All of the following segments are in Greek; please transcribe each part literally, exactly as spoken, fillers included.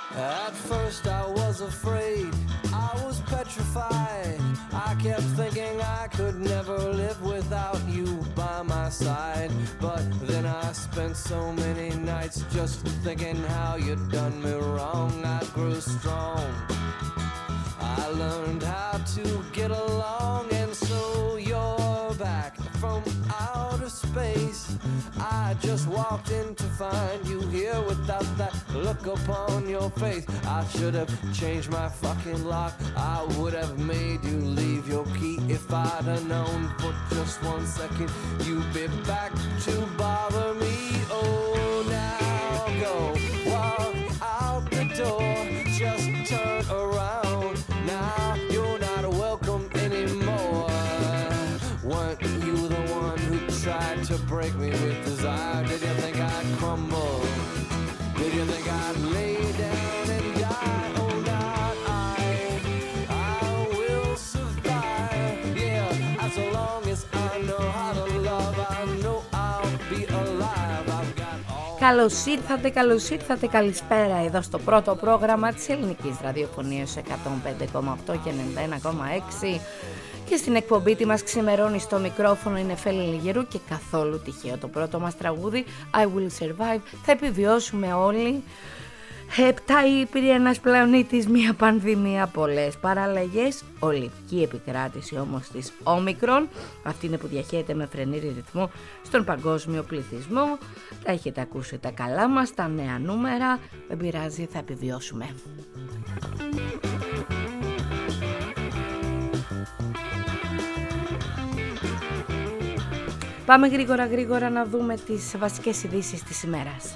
At first I was afraid, I was petrified. I kept thinking I could never live without you by my side. But then I spent so many nights just thinking how you'd done me wrong. I grew strong, I learned how to get along, and so you're back from outer space. I just walked in to find you here without that look upon your face. I should have changed my fucking lock. I would have made you leave your key if I'd have known for just one second you'd be back to bother me. Oh, now go walk out the door, just turn around. Now you're not welcome anymore. Weren't you the one who tried to break me with desire? Did you think I'd crumble? Did you think I'd lay down and die? Oh, not I. I will survive. Yeah, as long as I know how to love, I know I'll be alive. I've got all... Καλώς ήρθατε, καλώς ήρθατε, καλησπέρα εδώ στο πρώτο πρόγραμμα της ελληνικής ραδιοφωνίας εκατόν πέντε κόμμα οκτώ και ενενήντα ένα κόμμα έξι. Και στην εκπομπή τι μας ξημερώνει στο μικρόφωνο είναι Φέλη Λιγερού και καθόλου τυχαίο το πρώτο μας τραγούδι I Will Survive. Θα επιβιώσουμε όλοι. Επτά ήπειροι, ένας πλανήτης, μια πανδημία, πολλές παραλλαγές, ολική επικράτηση όμως της Όμικρον, αυτή είναι που διαχέεται με φρενήρι ρυθμό στον παγκόσμιο πληθυσμό. Τα έχετε ακούσει τα καλά μας, τα νέα νούμερα, δεν πειράζει, θα επιβιώσουμε. Πάμε γρήγορα γρήγορα να δούμε τις βασικές ειδήσεις της ημέρας.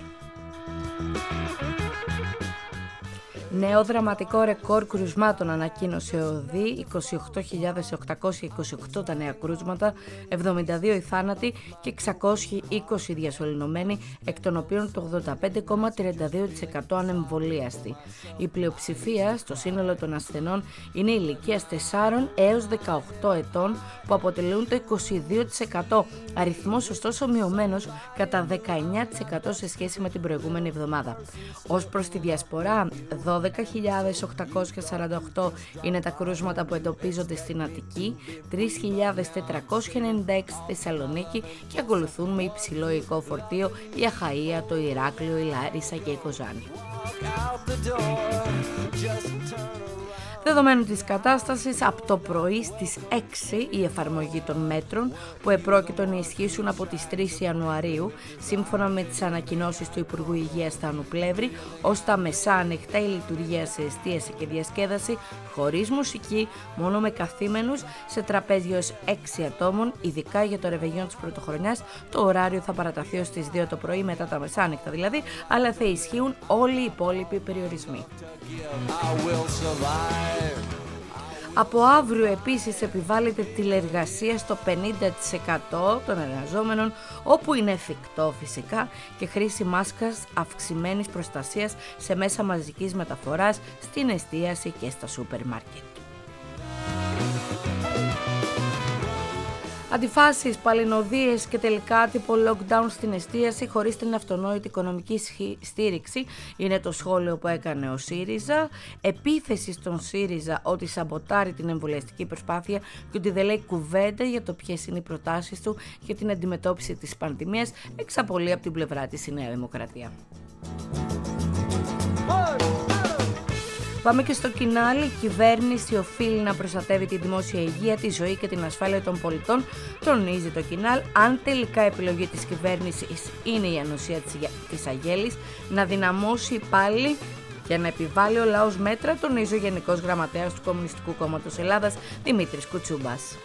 Νέο δραματικό ρεκόρ κρουσμάτων ανακοίνωσε ο ΟΔΗ, είκοσι οκτώ χιλιάδες οκτακόσια είκοσι οκτώ τα νέα κρούσματα, εβδομήντα δύο οι θάνατοι και εξακόσιοι είκοσι διασωληνωμένοι, εκ των οποίων το ογδόντα πέντε κόμμα τριάντα δύο τοις εκατό ανεμβολίαστοι. Η πλειοψηφία στο σύνολο των ασθενών είναι ηλικίας τεσσάρων έως δεκαοκτώ ετών, που αποτελούν το είκοσι δύο τοις εκατό, αριθμός ωστόσο μειωμένος κατά δεκαεννιά τοις εκατό σε σχέση με την προηγούμενη εβδομάδα. Ως προς τη διασπορά, δώδεκα χιλιάδες οκτακόσια σαράντα οκτώ είναι τα κρούσματα που εντοπίζονται στην Αττική, τρεις χιλιάδες τετρακόσια ενενήντα έξι στη Θεσσαλονίκη και ακολουθούν με υψηλό οικό φορτίο η Αχαΐα, το Ηράκλειο, η Λάρισα και η Κοζάνη. Δεδομένου της κατάστασης, από το πρωί στις έξι η εφαρμογή των μέτρων που επρόκειτο να ισχύσουν από τις τρεις Ιανουαρίου, σύμφωνα με τις ανακοινώσεις του Υπουργού Υγείας Θάνου Πλεύρη, ως τα μεσάνυχτα η λειτουργία σε εστίαση και διασκέδαση χωρίς μουσική, μόνο με καθήμενους, σε τραπέζια ως έξι ατόμων, ειδικά για το ρεβεγιόν της Πρωτοχρονιάς. Το ωράριο θα παραταθεί ως τις δύο το πρωί, μετά τα μεσάνυχτα δηλαδή, αλλά θα ισχύουν όλοι οι υπόλοιποι περιορισμοί. Από αύριο επίσης επιβάλλεται τηλεργασία στο πενήντα τοις εκατό των εργαζόμενων, όπου είναι εφικτό φυσικά, και χρήση μάσκας αυξημένης προστασίας σε μέσα μαζικής μεταφοράς, στην εστίαση και στα σούπερ μάρκετ. Αντιφάσεις, παλινοδίες και τελικά άτυπο lockdown στην εστίαση χωρίς την αυτονόητη οικονομική στήριξη είναι το σχόλιο που έκανε ο ΣΥΡΙΖΑ. Επίθεση στον ΣΥΡΙΖΑ ότι σαμποτάρει την εμβολιαστική προσπάθεια και ότι δεν λέει κουβέντα για το ποιες είναι οι προτάσεις του για την αντιμετώπιση της πανδημίας, εξαπολύει από την πλευρά της η Νέα Δημοκρατία. Πάμε και στο Κινάλι. Η κυβέρνηση οφείλει να προστατεύει τη δημόσια υγεία, τη ζωή και την ασφάλεια των πολιτών, τονίζει το Κινάλ. Αν τελικά επιλογή της κυβέρνησης είναι η ανοσία της αγέλης, να δυναμώσει πάλι για να επιβάλλει ο λαός μέτρα, τονίζει ο Γενικός Γραμματέας του Κομμουνιστικού Κόμματος Ελλάδας, Δημήτρης Κουτσούμπας.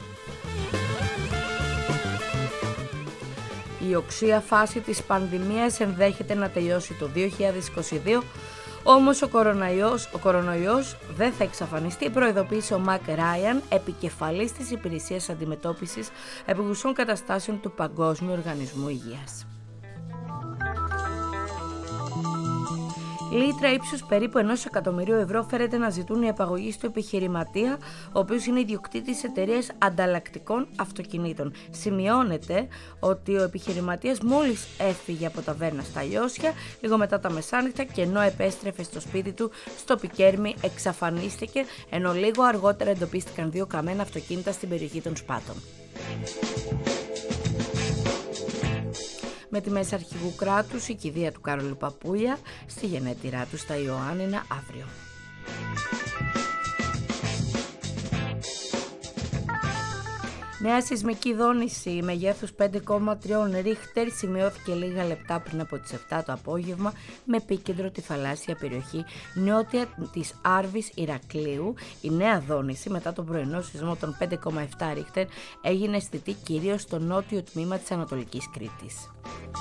Η οξία φάση της πανδημίας ενδέχεται να τελειώσει το δύο χιλιάδες είκοσι δύο, όμως ο κορονοϊός, ο κορονοϊός δεν θα εξαφανιστεί, προειδοποίησε ο Μακ Ράιαν, επικεφαλής της Υπηρεσίας Αντιμετώπισης Επιγουσών Καταστάσεων του Παγκόσμιου Οργανισμού Υγείας. Λίτρα ύψους περίπου ενός εκατομμυρίου ευρώ φέρεται να ζητούν οι απαγωγείς του επιχειρηματία, ο οποίος είναι ιδιοκτήτης εταιρείας ανταλλακτικών αυτοκινήτων. Σημειώνεται ότι ο επιχειρηματίας μόλις έφυγε από τα Βέρνα στα Λιώσια, λίγο μετά τα μεσάνυχτα, και ενώ επέστρεφε στο σπίτι του στο Πικέρμι εξαφανίστηκε, ενώ λίγο αργότερα εντοπίστηκαν δύο καμένα αυτοκίνητα στην περιοχή των Σπάτων. Με τη μέση αρχηγού κράτους, η κηδεία του Κάρολου Παπούλια στη γενέτειρά του στα Ιωάννινα αύριο. Νέα σεισμική δόνηση μεγέθους πέντε κόμμα τρία ρίχτερ σημειώθηκε λίγα λεπτά πριν από τις επτά το απόγευμα με επίκεντρο τη θαλάσσια περιοχή νότια της Άρβης Ηρακλείου. Η νέα δόνηση μετά τον πρωινό σεισμό των πέντε κόμμα επτά ρίχτερ έγινε αισθητή κυρίως στο νότιο τμήμα της Ανατολικής Κρήτης.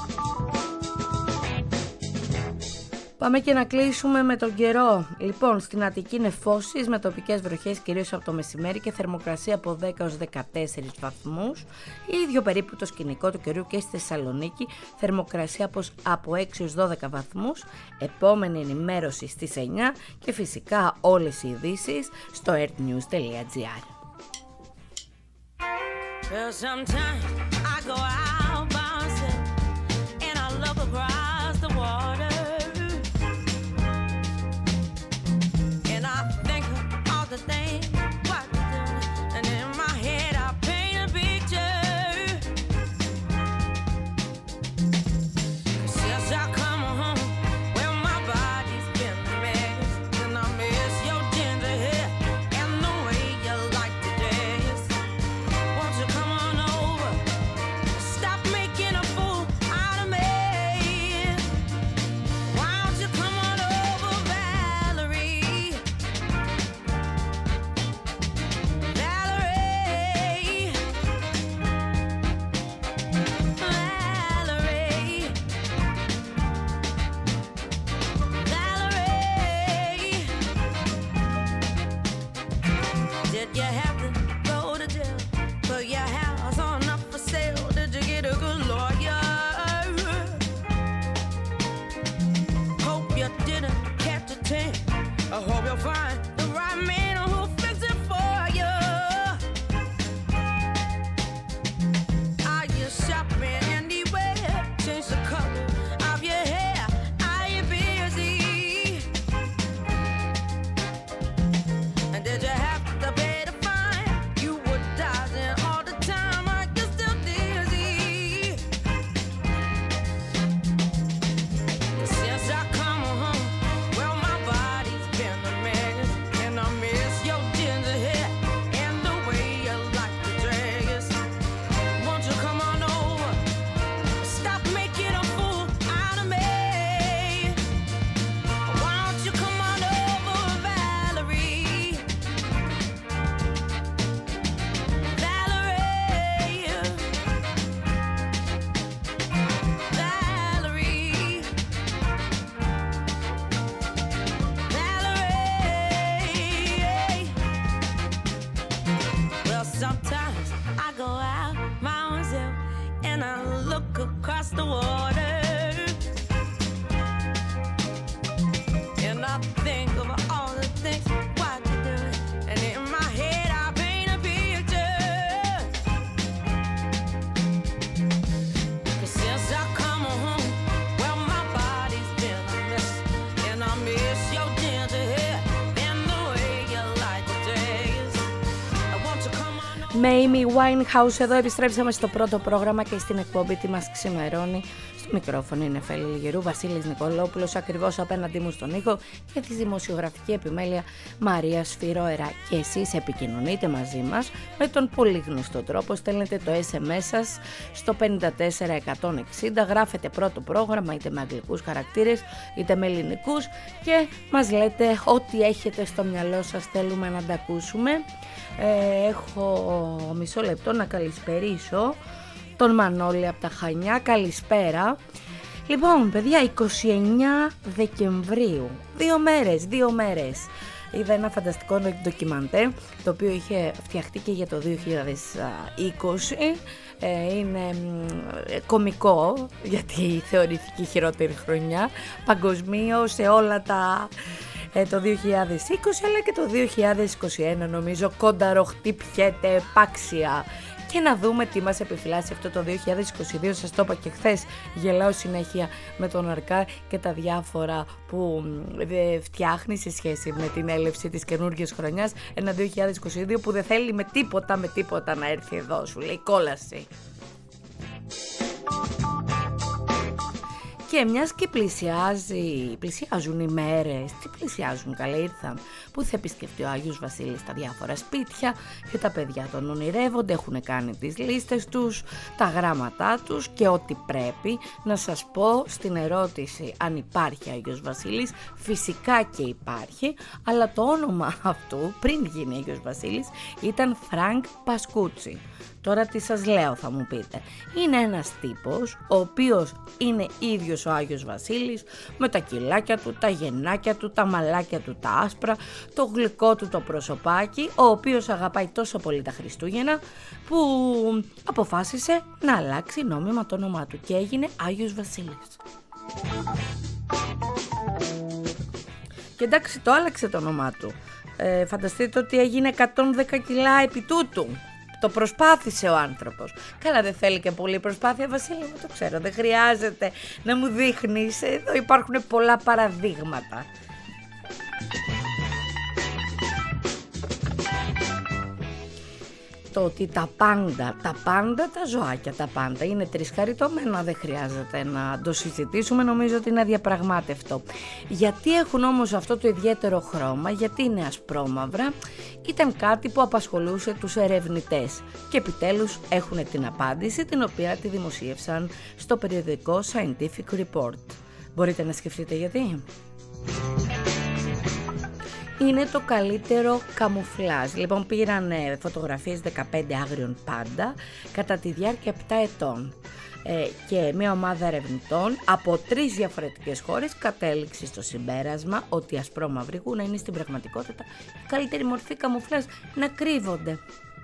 Πάμε και να κλείσουμε με τον καιρό. Λοιπόν, στην Αττική νεφώσεις με τοπικές βροχές κυρίως από το μεσημέρι και θερμοκρασία από δέκα έως δεκατέσσερις βαθμούς. Ίδιο περίπου το σκηνικό του καιρού και στη Θεσσαλονίκη, θερμοκρασία από έξι έως δώδεκα βαθμούς. Επόμενη ενημέρωση στις εννιά και φυσικά όλες οι ειδήσεις στο earthnews τελεία gr. Με Amy Winehouse εδώ επιστρέψαμε στο πρώτο πρόγραμμα και στην εκπομπή τι μας ξημερώνει. Στο μικρόφωνο είναι Φέλη Λιγερού, Βασίλης Νικολόπουλος ακριβώς απέναντί μου στον ήχο και τη δημοσιογραφική επιμέλεια Μαρία Σφυρόερα. Και εσείς επικοινωνείτε μαζί μας με τον πολύ γνωστό τρόπο, στέλνετε το ες εμ ες σας στο πέντε τέσσερα εκατόν εξήντα, γράφετε πρώτο πρόγραμμα είτε με αγγλικούς χαρακτήρες είτε με ελληνικούς και μας λέτε ό,τι έχετε στο μυαλό σας, θέλουμε να τα ακούσουμε. Ε, έχω μισό λεπτό να καλησπερίσω τον Μανώλη από τα Χανιά. Καλησπέρα. Λοιπόν παιδιά, είκοσι εννέα Δεκεμβρίου, δύο μέρες, δύο μέρες είδα ένα φανταστικό ντοκιμαντέρ το οποίο είχε φτιαχτεί και για το δύο χιλιάδες είκοσι. Είναι κωμικό γιατί θεωρήθηκε η χειρότερη χρονιά παγκοσμίως σε όλα τα το δύο χιλιάδες είκοσι, αλλά και το δύο χιλιάδες είκοσι ένα νομίζω κόνταρο χτυπιέται επάξια. Και να δούμε τι μας επιφυλάσσει αυτό το δύο χιλιάδες είκοσι δύο. Σας το είπα και χθες, γελάω συνέχεια με τον Αρκά και τα διάφορα που φτιάχνει σε σχέση με την έλευση της καινούργιας χρονιάς. Ένα δύο χιλιάδες είκοσι δύο που δεν θέλει με τίποτα με τίποτα να έρθει εδώ, σου λέει κόλαση. Και μιας και πλησιάζει, πλησιάζουν οι μέρες, τι πλησιάζουν, καλά ήρθαν, που θα επισκεφτεί ο Άγιος Βασίλης στα διάφορα σπίτια και τα παιδιά τον ονειρεύονται, έχουν κάνει τις λίστες τους, τα γράμματά τους και ό,τι πρέπει. Να σας πω στην ερώτηση αν υπάρχει Άγιος Βασίλης, φυσικά και υπάρχει, αλλά το όνομα αυτού πριν γίνει Άγιος Βασίλης ήταν Φρανκ Πασκούτσι. Τώρα τι σας λέω θα μου πείτε. Είναι ένας τύπος ο οποίος είναι ίδιος ο Άγιος Βασίλης με τα κιλάκια του, τα γεννάκια του, τα μαλάκια του τα άσπρα, το γλυκό του το προσωπάκι, ο οποίος αγαπάει τόσο πολύ τα Χριστούγεννα που αποφάσισε να αλλάξει νόμιμα το όνομά του και έγινε Άγιος Βασίλης. Και εντάξει, το άλλαξε το όνομά του. Ε, φανταστείτε ότι έγινε εκατόν δέκα κιλά επί τούτου. Το προσπάθησε ο άνθρωπος. Καλά, δεν θέλει και πολύ προσπάθεια, Βασίλη, μου το ξέρω. Δεν χρειάζεται να μου δείχνεις. Εδώ υπάρχουν πολλά παραδείγματα. Το ότι τα πάντα, τα πάντα τα ζωάκια, τα πάντα είναι τρισχαριτωμένα, δεν χρειάζεται να το συζητήσουμε, νομίζω ότι είναι αδιαπραγμάτευτο. Γιατί έχουν όμως αυτό το ιδιαίτερο χρώμα, γιατί είναι ασπρόμαυρα, ήταν κάτι που απασχολούσε τους ερευνητές και επιτέλους έχουν την απάντηση, την οποία τη δημοσίευσαν στο περιοδικό Scientific Report. Μπορείτε να σκεφτείτε γιατί? Είναι το καλύτερο καμουφλάζ. Λοιπόν, πήραν φωτογραφίες δεκαπέντε άγριων πάντα κατά τη διάρκεια επτά ετών. Ε, και μια ομάδα ερευνητών από τρεις διαφορετικές χώρες κατέληξε στο συμπέρασμα ότι οι ασπρόμαυροι γούνα είναι στην πραγματικότητα η καλύτερη μορφή καμουφλάζ, να κρύβονται.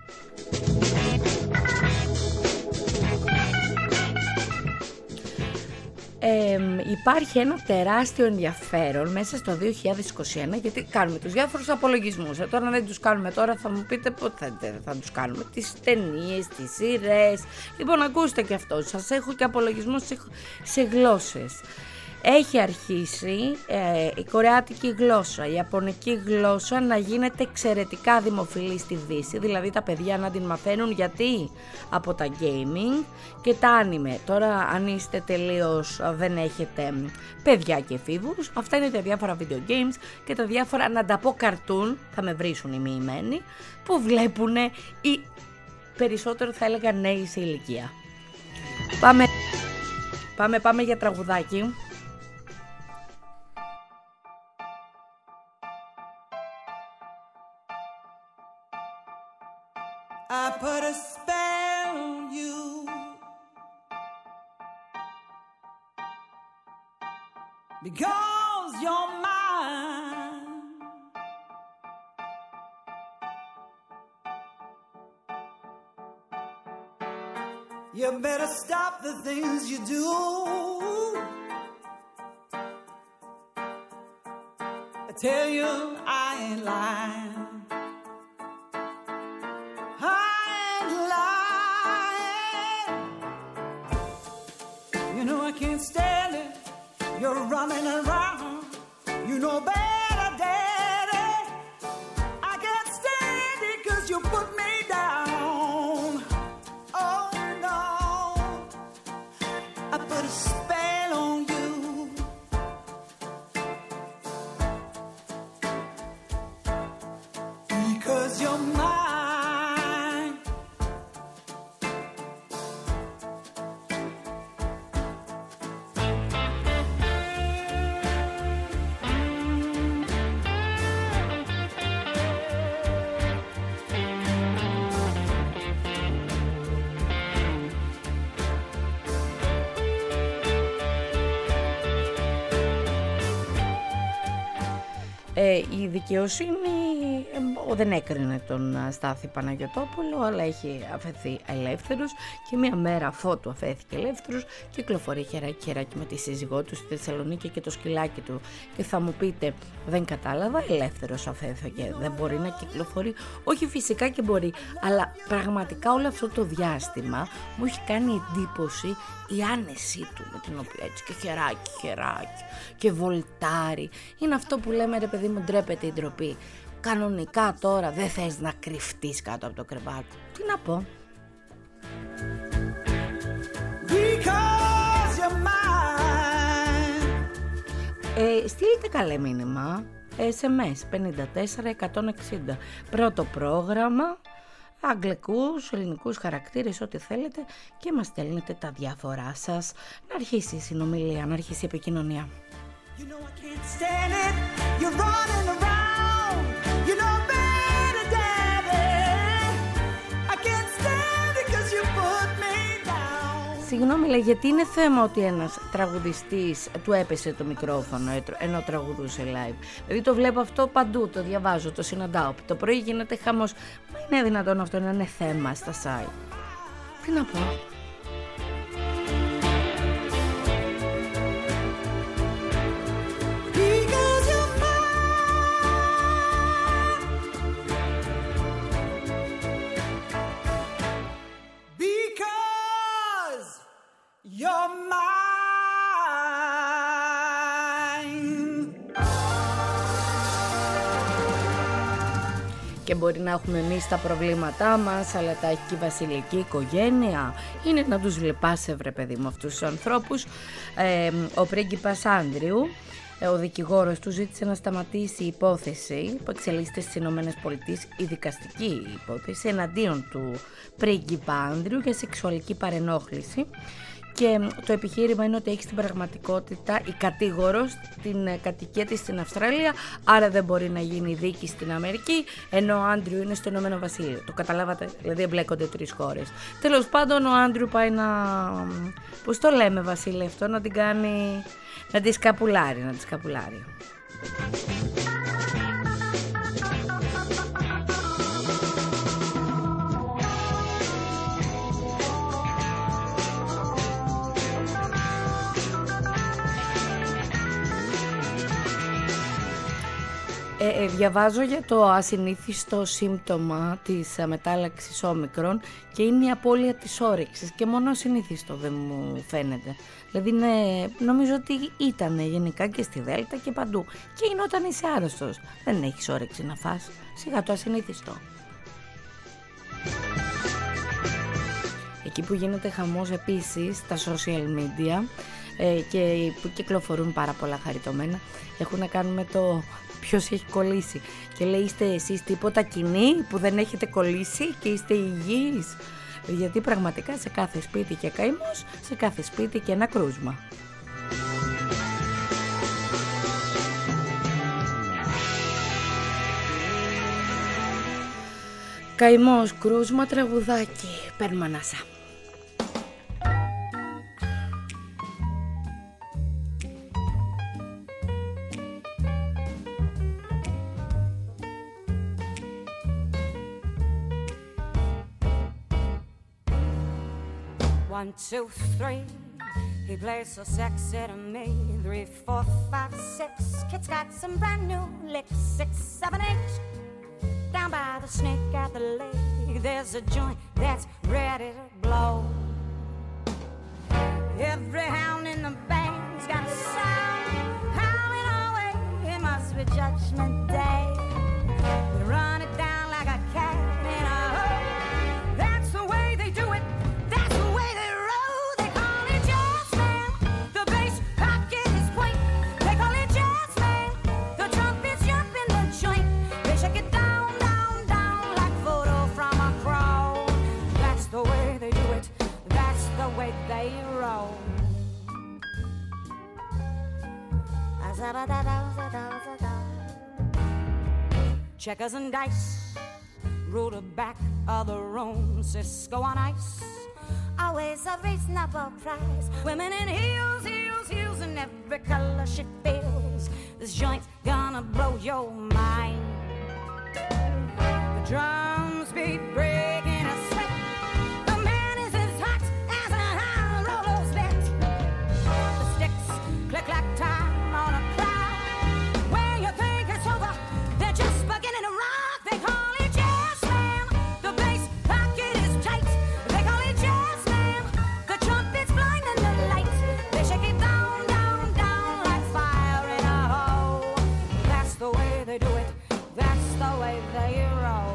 Ε, υπάρχει ένα τεράστιο ενδιαφέρον μέσα στο δύο χιλιάδες είκοσι ένα, γιατί κάνουμε τους διάφορους απολογισμούς. Ε, τώρα δεν τους κάνουμε τώρα, θα μου πείτε πότε θα, θα τους κάνουμε, τις ταινίες, τις σειρές. Λοιπόν, ακούστε και αυτό, σας έχω και απολογισμούς σε, σε γλώσσες. Έχει αρχίσει ε, η κορεάτικη γλώσσα, η ιαπωνική γλώσσα να γίνεται εξαιρετικά δημοφιλή στη Δύση, δηλαδή τα παιδιά να την μαθαίνουν γιατί από τα gaming και τα anime. Τώρα αν είστε τελείως, δεν έχετε παιδιά και εφήβους, αυτά είναι τα διάφορα video games και τα διάφορα, να τα πω καρτούν, θα με βρίσουν οι μοιημένοι, που βλέπουν οι περισσότερο θα έλεγα νέοι σε ηλικία. Πάμε, πάμε, πάμε για τραγουδάκι. I put a spell on you, because you're mine. You better stop the things you do. I tell you I ain't lying. Can't stand it, you're running around, you know better, daddy. I can't stand it cause you put me down. Oh no, I put a spell on you, because you're mine. Ε, η δικαιοσύνη ε, δεν έκρινε τον Στάθη Παναγιωτόπουλο, αλλά έχει αφαιθεί ελεύθερος και μία μέρα αφότου αφέθηκε ελεύθερος κυκλοφορεί χεράκι χεράκι με τη σύζυγό του στη Θεσσαλονίκη και το σκυλάκι του. Και θα μου πείτε, δεν κατάλαβα, ελεύθερος αφέθηκε, δεν μπορεί να κυκλοφορεί? Όχι, φυσικά και μπορεί, αλλά πραγματικά όλο αυτό το διάστημα μου έχει κάνει εντύπωση η άνεσή του, με την οποία έτσι και χεράκι χεράκι και βολτάρει. Είναι αυτό που λέμε, ρε παιδί μου, ντρέπεται η ντροπή. Κανονικά τώρα δεν θες να κρυφτείς κάτω από το κρεβάτι. Τι να πω? Ε, στείλτε καλέ μήνυμα, ες εμ ες πέντε τέσσερα εκατόν εξήντα, πρώτο πρόγραμμα, αγγλικούς, ελληνικούς χαρακτήρες, ό,τι θέλετε, και μας στέλνετε τα διάφορά σας. Να αρχίσει η συνομιλία, να αρχίσει η επικοινωνία. You know I can't stand it, you're running around, you know better, daddy, I can't stand it cause you put me down. Συγγνώμη, λέει, γιατί είναι θέμα ότι ένας τραγουδιστής του έπεσε το μικρόφωνο ενώ τραγουδούσε live? Δηλαδή το βλέπω αυτό παντού, το διαβάζω, το συναντάω, το πρωί γίνεται χαμός. Μα είναι δυνατόν αυτό να είναι θέμα στα site? Τι να πω? You're mine. Και μπορεί να έχουμε εμείς τα προβλήματά μας, αλλά τα έχει και η βασιλική οικογένεια. Είναι να τους βλεπάσαι, βρε παιδί μου, αυτούς τους ανθρώπους. Ε, ο πρίγκιπας Άνδριου, ο δικηγόρος του, ζήτησε να σταματήσει η υπόθεση που εξελίσσεται στις Ηνωμένες Πολιτείες, η δικαστική υπόθεση εναντίον του πρίγκιπα Άνδριου για σεξουαλική παρενόχληση. Και το επιχείρημα είναι ότι έχει στην πραγματικότητα η κατήγορος την κατοικία της στην Αυστραλία, άρα δεν μπορεί να γίνει δίκη στην Αμερική, ενώ ο Άντριου είναι στο Ηνωμένο Βασίλειο. Το καταλάβατε? Δηλαδή εμπλέκονται τρεις χώρες. Τέλος πάντων, ο Άντριου πάει να... πώς το λέμε, Βασίλη, αυτό, να την κάνει... να τη σκαπουλάρει, να τη σκαπουλάρει. Ε, ε, διαβάζω για το ασυνήθιστο σύμπτωμα της μετάλλαξης όμικρον και είναι η απώλεια της όρεξης, και μόνο ασυνήθιστο δεν μου φαίνεται. Δηλαδή είναι, νομίζω ότι ήταν γενικά και στη Δέλτα και παντού, και είναι όταν είσαι άρρωστος, δεν έχεις όρεξη να φας, σιγά το ασυνήθιστο. Εκεί που γίνεται χαμός επίσης στα social media ε, και που κυκλοφορούν πάρα πολλά χαριτωμένα, έχουν να κάνουν με το ποιος έχει κολλήσει. Και λέει, είστε εσείς τίποτα κοινοί που δεν έχετε κολλήσει και είστε υγιείς? Γιατί πραγματικά σε κάθε σπίτι και καημός, σε κάθε σπίτι και ένα κρούσμα. Καημός, κρούσμα, τραγουδάκι, παίρνουμε ανάσα. One, two, three, he plays so sexy to me. Three, four, five, six, kid's got some brand new licks. Six, seven, eight, down by the snake at the lake, there's a joint that's ready to blow. Every hound in the band's got a sound howling away. It must be Judgment Day. They run it down like a cat in a hole. That's the way they do it. That's the way they roll. They call it jazz man. The bass pocket is point. They call it jazz man. The trumpets jump in the joint. They shake it down, down, down like photo from a crowd. That's the way they do it. That's the way they roll. Checkers and dice rule the back of the room. Cisco on ice, always a reasonable price. Women in heels, heels, heels in every color she feels. 'cause this joint's gonna blow your mind. The drums beat breaking a sweat. The man is as hot as a high roller's bet. The sticks click like time on a cloud. When you think it's over, they're just beginning to rock. They call it jazz man. The bass pocket is tight. They call it jazz man. The trumpet's blinding the light. They shake it down, down, down like fire in a hole. That's the way they do it. That's the way they roll.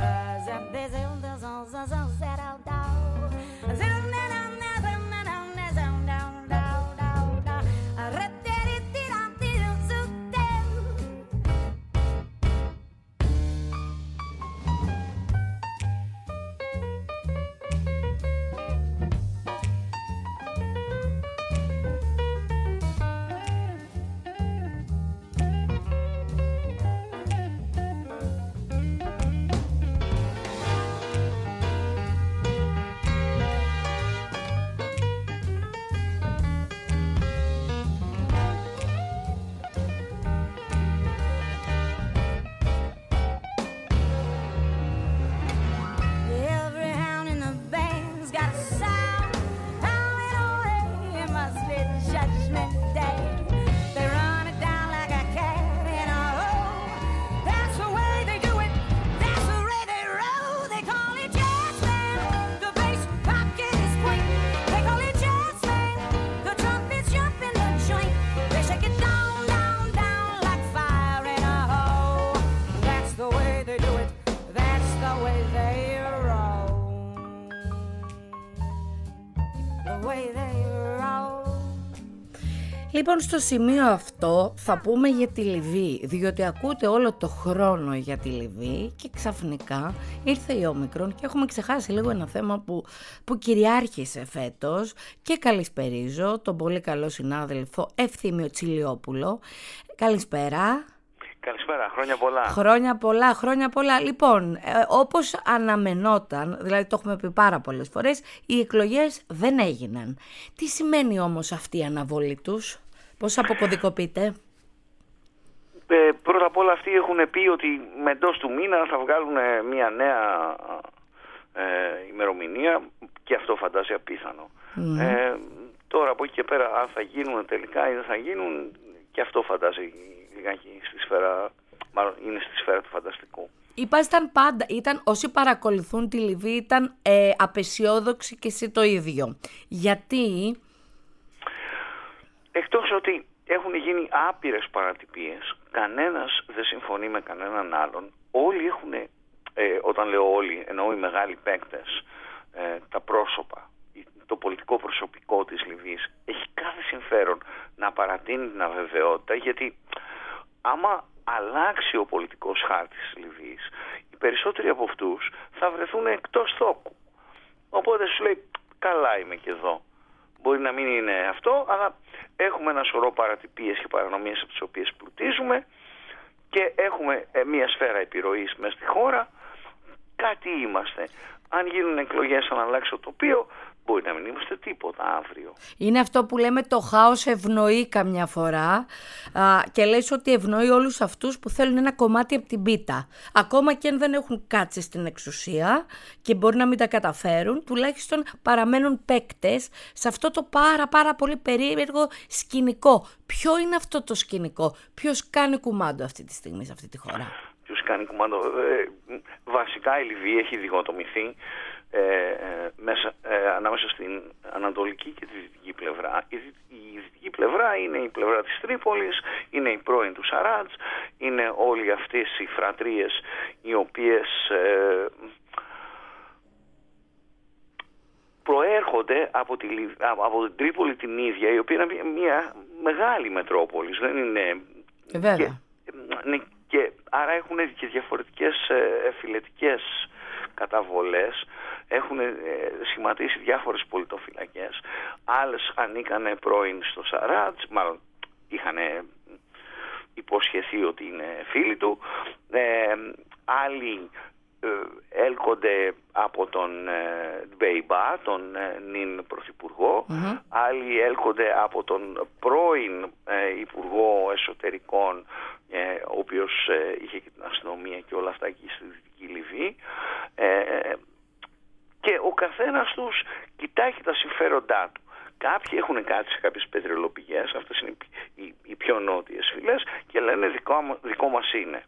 Λοιπόν, στο σημείο αυτό θα πούμε για τη Λιβύη, διότι ακούτε όλο το χρόνο για τη Λιβύη και ξαφνικά ήρθε η Όμικρον και έχουμε ξεχάσει λίγο ένα θέμα που, που κυριάρχησε φέτος και καλησπερίζω τον πολύ καλό συνάδελφο Ευθύμιο Τσιλιόπουλο. Καλησπέρα. Καλησπέρα, χρόνια πολλά. Χρόνια πολλά, χρόνια πολλά. Λοιπόν, ε, όπως αναμενόταν, δηλαδή το έχουμε πει πάρα πολλές φορές, οι εκλογές δεν έγιναν. Τι σημαίνει όμως αυτή η αναβολή τους, πώς αποκωδικοποιείται? Ε, πρώτα απ' όλα αυτοί έχουν πει ότι με εντός του μήνα θα βγάλουν μια νέα ε, ημερομηνία και αυτό φαντάζει απίθανο. Mm. Ε, τώρα από εκεί και πέρα αν θα γίνουν τελικά ή δεν θα γίνουν, και αυτό φαντάζει λιγάκι στη σφαίρα, μάλλον είναι στη σφαίρα του φανταστικού. Ήταν πάντα, ήταν, όσοι παρακολουθούν τη Λιβύη ήταν ε, απεσιόδοξοι και εσύ το ίδιο. Γιατί? Εκτός ότι έχουν γίνει άπειρες παρατυπίες, κανένας δεν συμφωνεί με κανέναν άλλον. Όλοι έχουν, ε, όταν λέω όλοι, εννοώ οι μεγάλοι παίκτες, ε, τα πρόσωπα, το πολιτικό προσωπικό της Λιβύης έχει κάθε συμφέρον να παρατείνει την αβεβαιότητα, γιατί άμα αλλάξει ο πολιτικός χάρτης της Λιβύης, οι περισσότεροι από αυτούς θα βρεθούν εκτός θόκου. Οπότε σου λέει, καλά είμαι και εδώ. Μπορεί να μην είναι αυτό, αλλά έχουμε ένα σωρό παρατυπίες και παρανομίες από τις οποίες πλουτίζουμε και έχουμε μια σφαίρα επιρροής μέσα στη χώρα. Κάτι είμαστε. Αν γίνουν εκλογές, αν αλλάξει το τοπίο, μπορεί να μην είμαστε τίποτα αύριο. Είναι αυτό που λέμε το χάος ευνοεί καμιά φορά α, και λες ότι ευνοεί όλους αυτούς που θέλουν ένα κομμάτι από την πίτα. Ακόμα και αν δεν έχουν κάτσει στην εξουσία και μπορεί να μην τα καταφέρουν, τουλάχιστον παραμένουν παίκτες σε αυτό το πάρα πάρα πολύ περίεργο σκηνικό. Ποιο είναι αυτό το σκηνικό? Ποιος κάνει κουμάντο αυτή τη στιγμή σε αυτή τη χώρα? Ποιος κάνει κουμάντο? Ε, βασικά η Λιβύη έχει διχοτομηθεί Ε, ε, μέσα, ε, ανάμεσα στην ανατολική και τη δυτική πλευρά. Η, η δυτική πλευρά είναι η πλευρά της Τρίπολης, είναι η πρώην του Σαράτς, είναι όλοι αυτές οι φρατρίες οι οποίες ε, προέρχονται από, τη, από την Τρίπολη την ίδια, η οποία είναι μια μεγάλη μετρόπολης, δεν είναι... Βέβαια. Και, ναι, και άρα έχουν και διαφορετικές ε, φιλετικές καταβολές, έχουν ε, σχηματίσει διάφορες πολιτοφυλακές, άλλες ανήκανε πρώην στο Σαράτς, μάλλον είχαν υποσχεθεί ότι είναι φίλοι του, ε, άλλοι ε, έλκονται από τον ε, Μπέιμπα, τον ε, νυν πρωθυπουργό, mm-hmm. άλλοι έλκονται από τον πρώην ε, υπουργό Εσωτερικών, ε, ο οποίος ε, είχε και την αστυνομία και όλα αυτά εκεί στη Δυτική Λιβύη, ε, και ο καθένας τους κοιτάει τα συμφέροντά του. Κάποιοι έχουν κάτσει σε κάποιες πετρελαιοπηγές, αυτές είναι οι, οι, οι πιο νότιες φυλές, και λένε δικό, δικό μας είναι.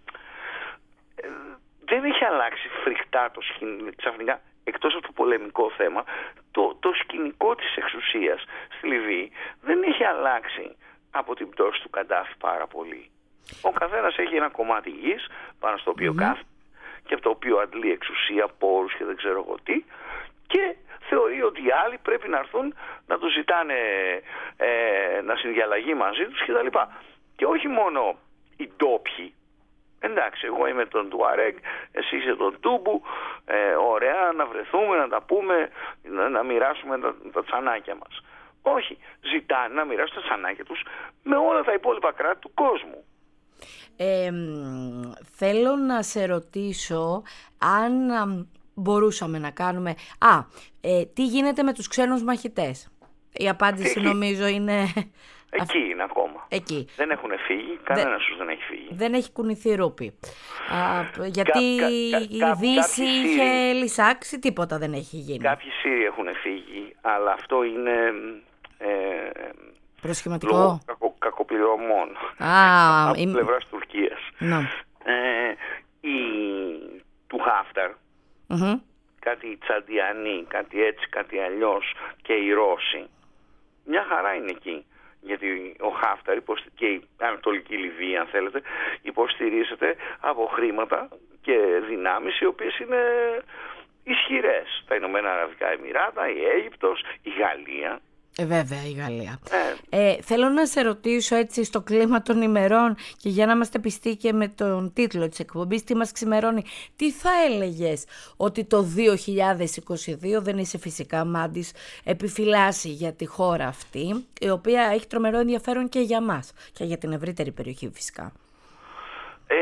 Ε, δεν έχει αλλάξει φρικτά το σκηνικό, ξαφνικά, εκτός από το πολεμικό θέμα, το, το σκηνικό της εξουσίας στη Λιβύη δεν έχει αλλάξει από την πτώση του Καντάφη πάρα πολύ. Ο καθένας έχει ένα κομμάτι γης πάνω στο οποίο mm-hmm. κάθεται και από το οποίο αντλεί εξουσία, πόρους και δεν ξέρω εγώ τι, και θεωρεί ότι οι άλλοι πρέπει να έρθουν να του ζητάνε ε, να συνδιαλλαγεί μαζί τους κτλ. Και όχι μόνο οι ντόπιοι. Εντάξει, εγώ είμαι τον Τουαρέγ, εσύ είσαι τον Τούμπου, ε, ωραία, να βρεθούμε, να τα πούμε, να, να μοιράσουμε τα, τα τσανάκια μας. Όχι, ζητάνε να μοιράσουν τα τσανάκια τους με όλα τα υπόλοιπα κράτη του κόσμου. Ε, θέλω να σε ρωτήσω αν α, μπορούσαμε να κάνουμε... Α, ε, τι γίνεται με τους ξένους μαχητές? Η απάντηση εκεί, νομίζω είναι... Εκεί είναι ακόμα. Εκεί. Δεν έχουν φύγει, κανένας τους δεν έχει φύγει. Δεν έχει κουνηθεί ρούπι. Α, γιατί κα, κα, κα, η Δύση είχε λυσάξει, τίποτα δεν έχει γίνει. Κάποιοι Σύριοι έχουν φύγει, αλλά αυτό είναι... Ε, προσχηματικό. Κακο, κακοπληρωμών. Α, από η... πλευράς Τουρκίας. No. Ε, η, του Χάφταρ, mm-hmm. κάτι Τσαντιανοί, κάτι έτσι, κάτι αλλιώς, και οι Ρώσοι, μια χαρά είναι εκεί. Γιατί ο Χάφταρ και η Ανατολική Λιβύη, αν θέλετε, υποστηρίζεται από χρήματα και δυνάμεις οι οποίες είναι ισχυρές. Τα Ηνωμένα Αραβικά Εμιράτα, η Αίγυπτος, η Γαλλία. Ε, βέβαια, η Γαλλία. Ε. Ε, θέλω να σε ρωτήσω έτσι στο κλίμα των ημερών, και για να είμαστε πιστοί και με τον τίτλο της εκπομπής, τι μας ξημερώνει, τι θα έλεγες ότι το δύο χιλιάδες είκοσι δύο, δεν είσαι φυσικά Μάντης, επιφυλάσσει για τη χώρα αυτή, η οποία έχει τρομερό ενδιαφέρον και για μας και για την ευρύτερη περιοχή φυσικά? Ε,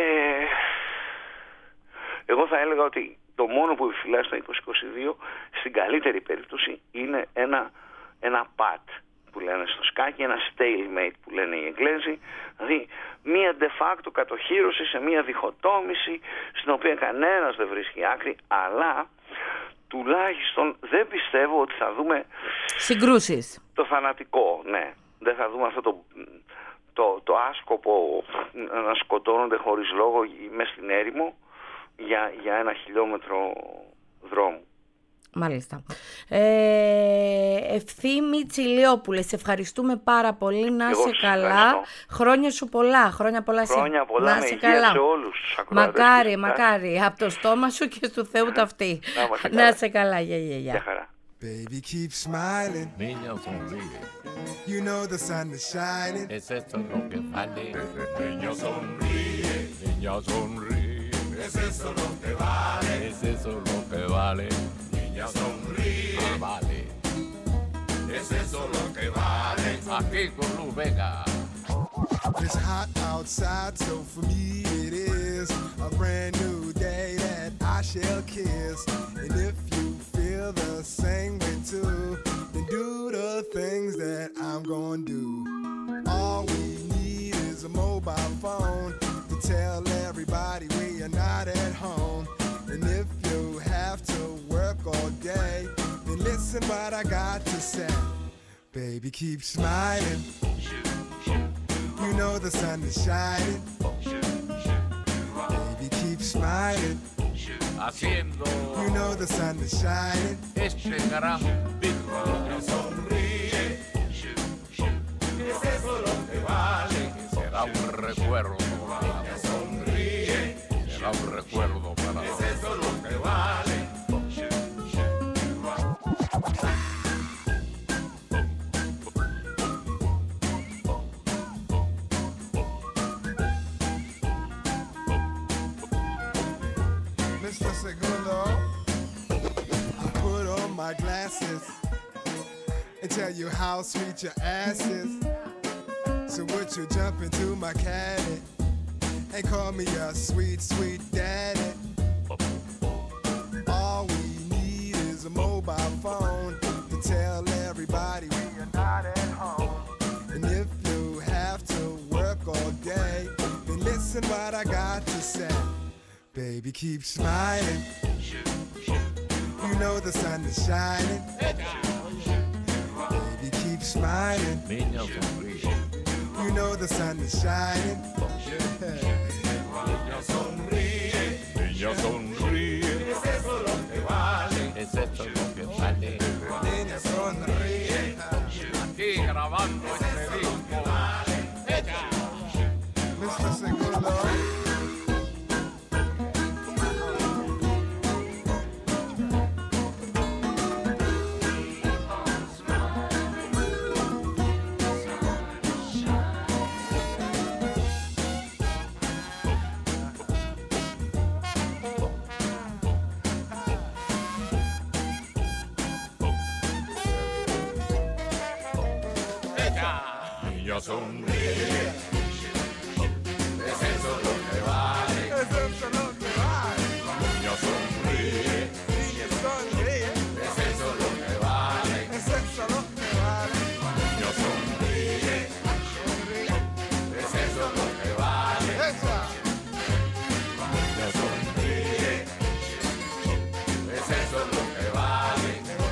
εγώ θα έλεγα ότι το μόνο που επιφυλάσσει το είκοσι είκοσι δύο στην καλύτερη περίπτωση είναι ένα ένα πατ που λένε στο σκάκι, ένα stalemate που λένε οι Εγγλέζοι, δηλαδή μία de facto κατοχύρωση σε μία διχοτόμηση στην οποία κανένας δεν βρίσκει άκρη, αλλά τουλάχιστον δεν πιστεύω ότι θα δούμε συγκρούσεις. Το θανατικό, ναι. Δεν θα δούμε αυτό το, το, το άσκοπο να σκοτώνονται χωρίς λόγο μες στην έρημο για, για ένα χιλιόμετρο δρόμου. Μάλιστα. Ε, Ευθύμη Τσιλιόπουλε, σε ευχαριστούμε πάρα πολύ. Να είσαι καλά. Ευχαριστώ. Χρόνια σου πολλά. Χρόνια πολλά, Χρόνια πολλά, να με είσαι υγεία καλά. Σε όλους τους ακροατές. Μακάρι, μακάρι. Από το στόμα σου και στο Θεού ταυτί. Να είσαι καλά. Γεια, γεια, γεια. χαρά. Baby, keep smiling. Niña sonríe. You know the sun is shining. Es eso lo que vale. Niña sonríe. Niña sonríe. Es eso lo que vale. Es eso lo que vale. Niña sonríe. Ah, vale. Es eso lo que vale. Aquí con Luz Vega. It's hot outside, so for me it is a brand new day that I shall kiss. And if you feel the same way too, then do the things that I'm gonna do. All we need is a mobile phone to tell everybody we are not at home. And if you have to work all day, then listen what I got to say. Baby, keep smiling. You know the sun is shining. Baby, keep smiling. Haciendo You know the sun is shining. este gran pico. Sonríe. Es eso lo que vale. Será un recuerdo. Sonríe. Será un recuerdo para Es eso lo que vale. Mister Segundo, I put on my glasses and tell you how sweet your ass is. So would you jump into my caddy and call me your sweet, sweet daddy? All we need is a mobile phone to tell everybody we are not at home. And if you have to work listen what I got to say. Baby, keep smiling. You know the sun is shining. Baby, keep smiling. You know the sun is shining. Niña sonríe, niña sonríe. Es eso lo que vale. Es eso lo que vale. Niña sonríe. Aquí grabando este disco. mister Segundo. Niña sonríe. Es eso lo que vale. Es eso lo que vale. Niña sonríe. Niña sonríe. Es eso lo que vale. Es eso lo que vale. Niña sonríe. Es eso lo que vale. Esa. Niña sonríe. Es eso lo que vale.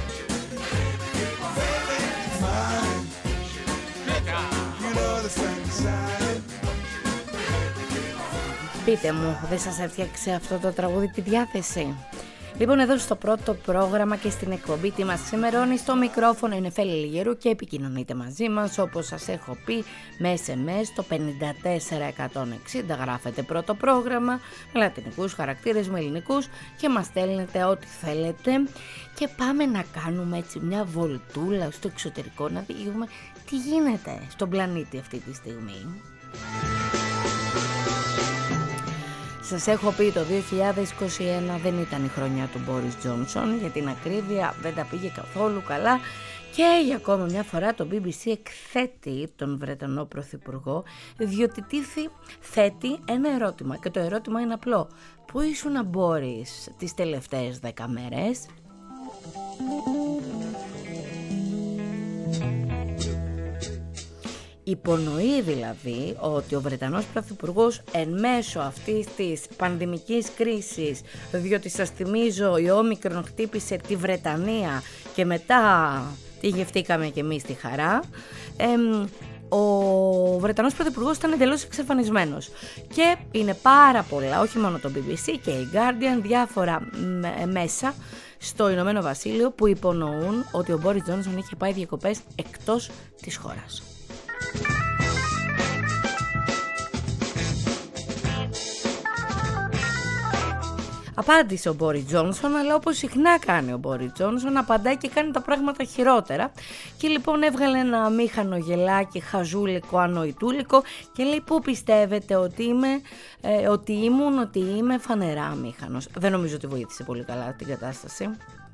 Smiling. You know the sun is shining. Πείτε μου, δεν σας έφτιαξε αυτό το τραγούδι τη διάθεση? Λοιπόν, εδώ στο πρώτο πρόγραμμα και στην εκπομπή τι μας ξημερώνει, στο μικρόφωνο είναι Φέλη Λιγερού και επικοινωνείτε μαζί μας όπως σας έχω πει με ες εμ ες το πενήντα τέσσερα εκατόν εξήντα, γράφετε πρώτο πρόγραμμα με λατινικούς χαρακτήρες, με ελληνικούς και μας στέλνετε ό,τι θέλετε και πάμε να κάνουμε έτσι μια βολτούλα στο εξωτερικό να δούμε τι γίνεται στον πλανήτη αυτή τη στιγμή. Σας έχω πει το δύο χιλιάδες είκοσι ένα δεν ήταν η χρονιά του Μπόρις Τζόνσον, για την ακρίβεια δεν τα πήγε καθόλου καλά και για ακόμα μια φορά το μπι μπι σι εκθέτει τον Βρετανό Πρωθυπουργό διότι τίθει, θέτει ένα ερώτημα και το ερώτημα είναι απλό. Πού ήσουν Μπόρις τις τελευταίες δέκα μέρες? Υπονοεί δηλαδή ότι ο Βρετανός Πρωθυπουργός εν μέσω αυτής της πανδημικής κρίσης, διότι σας θυμίζω η Όμικρον χτύπησε τη Βρετανία και μετά τη γευτήκαμε και εμείς τη χαρά, εμ, ο Βρετανός Πρωθυπουργός ήταν εντελώς εξαφανισμένος και είναι πάρα πολλά, όχι μόνο το μπι μπι σι και η Guardian, διάφορα μέσα στο Ηνωμένο Βασίλειο που υπονοούν ότι ο Μπόρις Τζόνσον είχε πάει διακοπές εκτός της χώρας. Απάντησε ο Μπόρις Τζόνσον, αλλά όπως συχνά κάνει ο Μπόρις Τζόνσον, απαντάει και κάνει τα πράγματα χειρότερα. Και λοιπόν έβγαλε ένα αμήχανο γελάκι, χαζούλικο, ανοητούλικο και λέει πού πιστεύετε ότι είμαι, ε, ότι ήμουν, ότι είμαι φανερά αμήχανος. Δεν νομίζω ότι βοήθησε πολύ καλά την κατάσταση.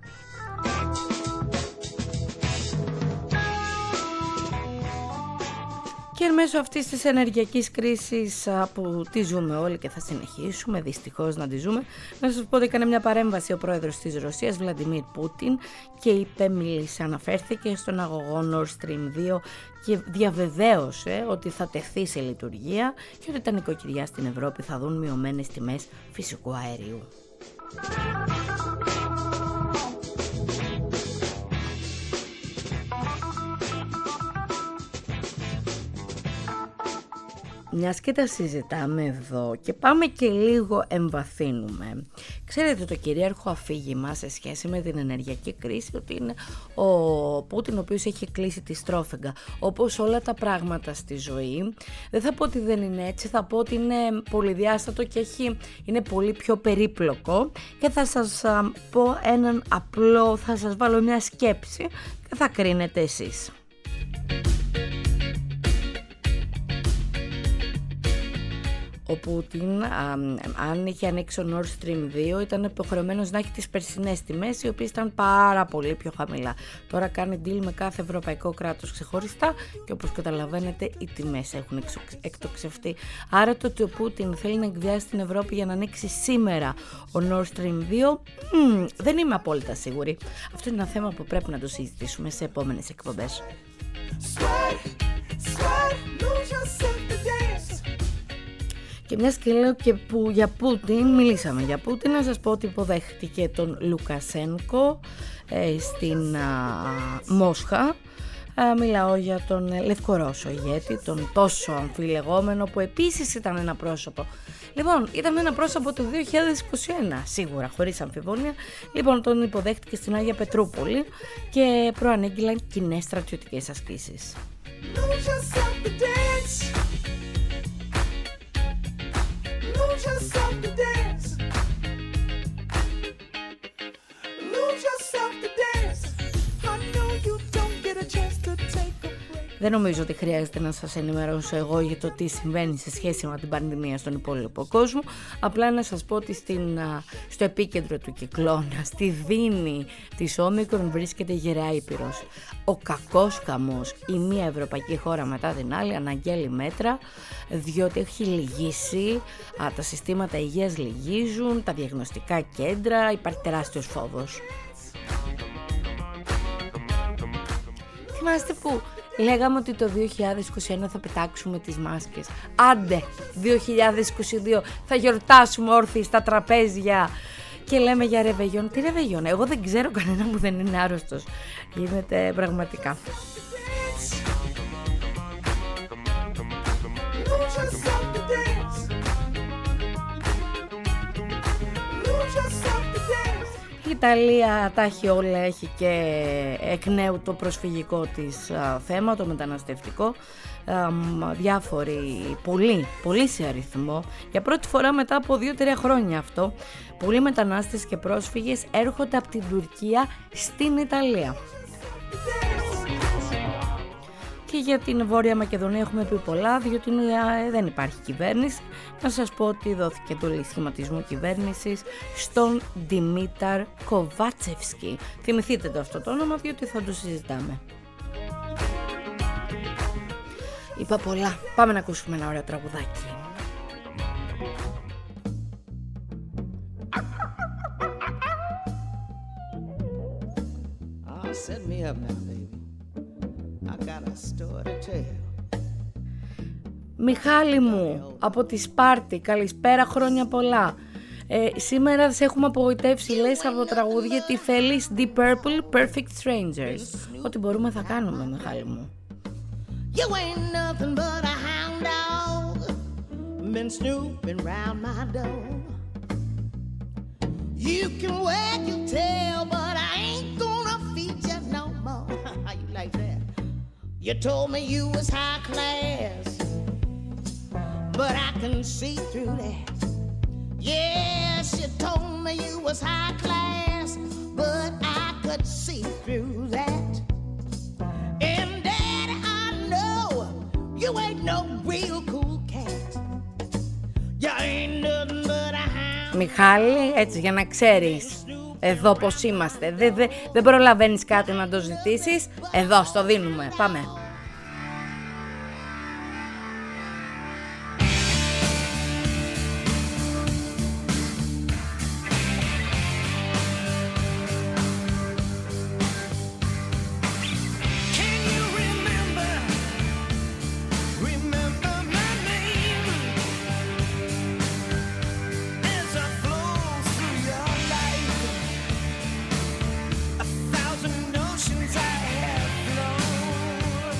Και εν μέσω αυτής της ενεργειακής κρίσης που τη ζούμε όλοι και θα συνεχίσουμε δυστυχώς να τη ζούμε, να σας πω ότι έκανε μια παρέμβαση ο πρόεδρος της Ρωσίας, Βλαντιμίρ Πούτιν, και είπε, μίλησε, αναφέρθηκε στον αγωγό Nord Stream δύο και διαβεβαίωσε ότι θα τεθεί σε λειτουργία και ότι τα νοικοκυριά στην Ευρώπη θα δουν μειωμένες τιμές φυσικού αερίου. Μιας και τα συζητάμε εδώ και πάμε και λίγο εμβαθύνουμε. Ξέρετε το κυρίαρχο αφήγημα σε σχέση με την ενεργειακή κρίση ότι είναι ο Πούτιν ο οποίος έχει κλείσει τη στρόφιγγα. Όπως όλα τα πράγματα στη ζωή, δεν θα πω ότι δεν είναι έτσι, θα πω ότι είναι πολυδιάστατο και έχει, είναι πολύ πιο περίπλοκο και θα σας α, πω έναν απλό, θα σας βάλω μια σκέψη και θα κρίνετε εσείς. Ο Πούτιν, α, αν είχε ανοίξει ο Nord Stream δύο, ήταν υποχρεωμένος να έχει τις περσινές τιμές, οι οποίες ήταν πάρα πολύ πιο χαμηλά. Τώρα κάνει deal με κάθε ευρωπαϊκό κράτος ξεχωριστά και όπως καταλαβαίνετε οι τιμές έχουν εκτοξευτεί. Άρα το ότι ο Πούτιν θέλει να εκβιάσει την Ευρώπη για να ανοίξει σήμερα ο Nord Stream δύο, μ, δεν είμαι απόλυτα σίγουρη. Αυτό είναι ένα θέμα που πρέπει να το συζητήσουμε σε επόμενες εκπομπές. Και μιας και λέω και που για Πούτιν, μιλήσαμε για Πούτιν, να σας πω ότι υποδέχτηκε τον Λουκασένκο ε, στην α, Μόσχα. Α, μιλάω για τον Λευκορώσο ηγέτη, τον τόσο αμφιλεγόμενο, που επίσης ήταν ένα πρόσωπο. Λοιπόν, ήταν ένα πρόσωπο το δύο χιλιάδες είκοσι ένα, σίγουρα, χωρίς αμφιβολία. Λοιπόν, τον υποδέχτηκε στην Άγια Πετρούπολη και προανήγγειλαν κοινές στρατιωτικές ασκήσεις. Δεν νομίζω ότι χρειάζεται να σας ενημερώσω εγώ για το τι συμβαίνει σε σχέση με την πανδημία στον υπόλοιπο κόσμο. Απλά να σας πω ότι στην, στο επίκεντρο του κυκλώνα, στη δίνη της Όμικρον, βρίσκεται η Γεραιά Ήπειρος. Ο κακός καμός, η μία ευρωπαϊκή χώρα μετά την άλλη, αναγγέλει μέτρα, διότι έχει λυγίσει, α, τα συστήματα υγείας λυγίζουν, τα διαγνωστικά κέντρα, υπάρχει τεράστιος φόβος. Θυμάστε που λέγαμε ότι το δύο χιλιάδες είκοσι ένα θα πετάξουμε τις μάσκες. Άντε, δύο χιλιάδες είκοσι δύο θα γιορτάσουμε όρθιοι στα τραπέζια. Και λέμε για ρεβεγιόν. Τι ρεβεγιόν? Εγώ δεν ξέρω κανένα που δεν είναι άρρωστος. Γίνεται πραγματικά. Η Ιταλία τα έχει όλα, έχει και εκ νέου το προσφυγικό της α, θέμα, το μεταναστευτικό, α, διάφοροι, πολύ, πολύ σε αριθμό, για πρώτη φορά μετά από δύο τρία χρόνια αυτό, πολλοί μετανάστες και πρόσφυγες έρχονται από την Τουρκία στην Ιταλία. Και για την Βόρεια Μακεδονία έχουμε πει πολλά, διότι δεν υπάρχει κυβέρνηση. Να σας πω ότι δόθηκε εντολή σχηματισμού κυβέρνησης στον Δημήτρ Κοβάτσευσκι. Θυμηθείτε το αυτό το όνομα, διότι θα το συζητάμε. Είπα πολλά. Πάμε να ακούσουμε ένα ωραίο τραγουδάκι. Oh, set me up now, baby. I got a story to tell. Μιχάλη μου, από τη Σπάρτη, καλησπέρα, χρόνια πολλά. Ε, σήμερα σε έχουμε απογοητεύσει, λες, από τραγούδια τι θέλεις, Deep Purple, Perfect Strangers. Ό,τι μπορούμε θα κάνουμε, Μιχάλη μου. You ain't nothing but a hound dog, been snooping round my door. You can wag your tail, but I ain't gonna feed you no more. How you like that? You told me you was high class, but I can see through that. Yes, you told me you was high class, but I could see through that. And Daddy, I know you ain't no real cool cat. You ain't nothing but a hound. Μιχάλη, έτσι για να ξέρεις εδώ πως είμαστε. Δεν δε, δε προλαβαίνεις κάτι να το ζητήσεις. Εδώ στο δίνουμε. Πάμε. A thousand oceans I have flown.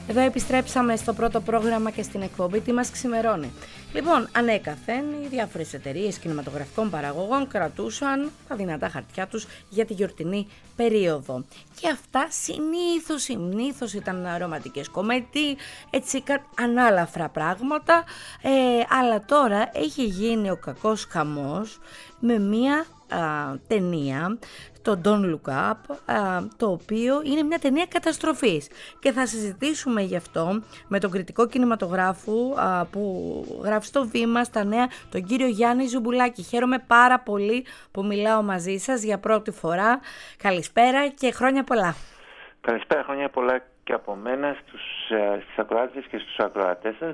Εδώ επιστρέψαμε στο πρώτο πρόγραμμα και στην εκπομπή «Τι μας ξημερώνει». Λοιπόν, ανέκαθεν οι διάφορες εταιρείες κινηματογραφικών παραγωγών κρατούσαν τα δυνατά χαρτιά τους για τη γιορτινή περίοδο. Και αυτά συνήθως, συνήθως ήταν ρομαντικές κομμέτι, έτσι ανάλαφρα πράγματα, ε, αλλά τώρα έχει γίνει ο κακός χαμός με μία α, ταινία, το Don't Look Up, α, το οποίο είναι μια ταινία καταστροφής και θα συζητήσουμε γι' αυτό με τον κριτικό κινηματογράφου α, που γράφει στο Βήμα στα Νέα, τον κύριο Γιάννη Ζουμπουλάκη. Χαίρομαι πάρα πολύ που μιλάω μαζί σας για πρώτη φορά. Καλησπέρα και χρόνια πολλά. Καλησπέρα, χρόνια πολλά και από μένα στους, στις ακροάτες και στους ακροατές σας.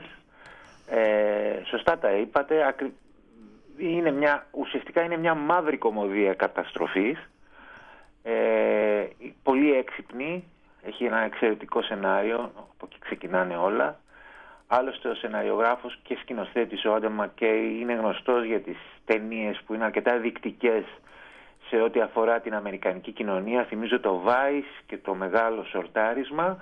Ε, σωστά τα είπατε. Ακρι... Είναι μια, ουσιαστικά είναι μια μαύρη κωμωδία καταστροφής. Ε, πολύ έξυπνη, έχει ένα εξαιρετικό σενάριο, από εκεί ξεκινάνε όλα. Άλλωστε ο σεναριογράφος και σκηνοθέτης ο Άνταμ Μακκέι είναι γνωστός για τις ταινίες που είναι αρκετά δεικτικές σε ό,τι αφορά την αμερικανική κοινωνία. Θυμίζω το Vice και το Μεγάλο Σορτάρισμα.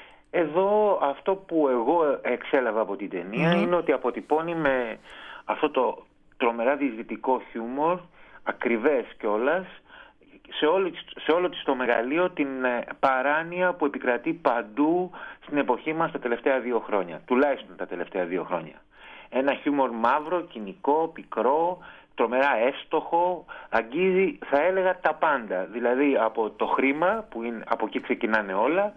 Εδώ αυτό που εγώ εξέλαβα από την ταινία mm-hmm. είναι ότι αποτυπώνει με αυτό το τρομερά διεισδυτικό χιούμορ, ακριβές κιόλας, σε όλο, σε όλο της το μεγαλείο την παράνοια που επικρατεί παντού στην εποχή μας τα τελευταία δύο χρόνια, τουλάχιστον τα τελευταία δύο χρόνια. Ένα χιούμορ μαύρο, κοινικό, πικρό, τρομερά εύστοχο, αγγίζει θα έλεγα τα πάντα, δηλαδή από το χρήμα που είναι, από εκεί ξεκινάνε όλα,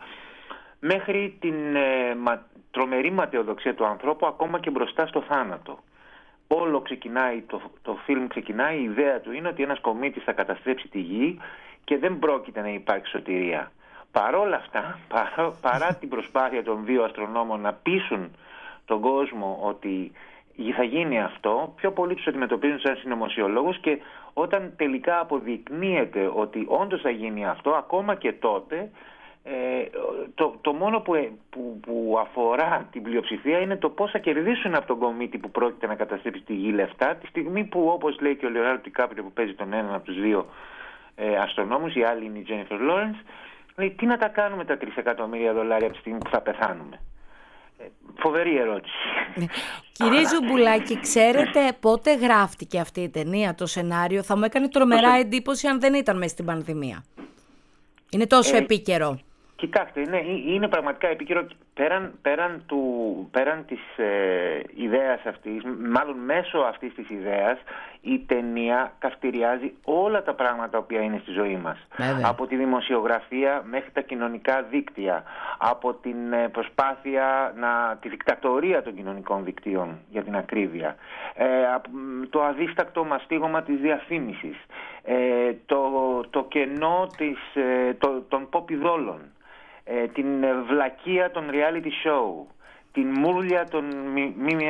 μέχρι την ε, μα, τρομερή ματαιοδοξία του ανθρώπου ακόμα και μπροστά στο θάνατο. Όλο ξεκινάει, το, το φιλμ ξεκινάει, η ιδέα του είναι ότι ένας κομίτης θα καταστρέψει τη γη και δεν πρόκειται να υπάρξει σωτηρία. Παρόλα αυτά, παρά, παρά την προσπάθεια των δύο αστρονόμων να πείσουν τον κόσμο ότι θα γίνει αυτό, πιο πολλοί τους αντιμετωπίζουν σαν συνωμοσιολόγους και όταν τελικά αποδεικνύεται ότι όντως θα γίνει αυτό, ακόμα και τότε, Ε, το, το μόνο που, που, που αφορά την πλειοψηφία είναι το πώς θα κερδίσουν από τον κομίτη που πρόκειται να καταστρέψει τη γη λεφτά, τη στιγμή που, όπως λέει και ο Λεωνάρντο Ντικάπριο που παίζει τον έναν από τους δύο ε, αστρονόμους, η άλλη είναι η Τζένιφερ Λόρενς, λέει τι να τα κάνουμε τα τρία εκατομμύρια δολάρια από τη στιγμή που θα πεθάνουμε. Ε, φοβερή ερώτηση. Κύριε Ζουμπουλάκη, ξέρετε πότε γράφτηκε αυτή η ταινία, το σενάριο? Θα μου έκανε τρομερά εντύπωση αν δεν ήταν μέσα στην πανδημία. Είναι τόσο ε, επίκαιρο. Κοιτάξτε, ναι, είναι πραγματικά επίκαιρο. Πέραν, πέραν, του, πέραν της ε, ιδέας αυτής, μάλλον μέσω αυτής της ιδέας, η ταινία καυτηριάζει όλα τα πράγματα που είναι στη ζωή μας. Βέβαια. Από τη δημοσιογραφία μέχρι τα κοινωνικά δίκτυα, από την προσπάθεια, να, τη δικτατορία των κοινωνικών δικτύων, για την ακρίβεια, ε, το αδίστακτο μαστίγωμα της διαφήμισης, ε, το, το κενό της, ε, το, των pop ειδόλων, την βλακεία των reality show, την μούρλια των ΜΜΕ.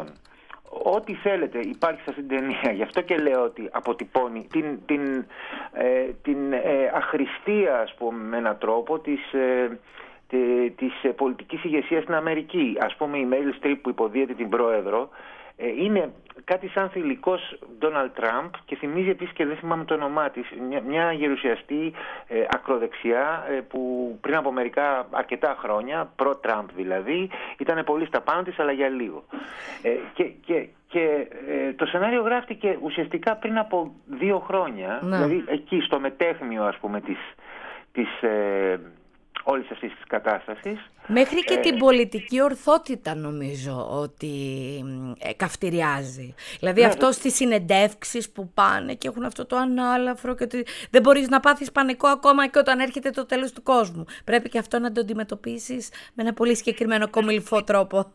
Ό,τι θέλετε υπάρχει σε αυτήν την ταινία. Γι' αυτό και λέω ότι αποτυπώνει την, την, ε, την ε, αχρηστία, ας πούμε, με έναν τρόπο της, ε, της ε, πολιτικής ηγεσίας στην Αμερική. Ας πούμε η Μέριλ Στριπ που υποδίεται την πρόεδρο ε, είναι κάτι σαν θηλυκός Ντόναλντ Τραμπ και θυμίζει επίσης, και δεν θυμάμαι το όνομά της, μια, μια γερουσιαστή ε, ακροδεξιά ε, που πριν από μερικά αρκετά χρόνια, προ-Τραμπ δηλαδή, ήταν πολύ στα πάνω της αλλά για λίγο. Ε, και και, και ε, το σενάριο γράφτηκε ουσιαστικά πριν από δύο χρόνια, ναι. Δηλαδή εκεί στο μετέχμιο, ας πούμε, της, της ε, όλης αυτής της κατάστασης. Μέχρι και ε, την πολιτική ορθότητα νομίζω ότι ε, καυτηριάζει. Δηλαδή ναι, αυτό στις συνεντεύξεις που πάνε και έχουν αυτό το ανάλαφρο και ότι δεν μπορείς να πάθεις πανικό ακόμα και όταν έρχεται το τέλος του κόσμου. Πρέπει και αυτό να το αντιμετωπίσεις με ένα πολύ συγκεκριμένο κομιλφό τρόπο.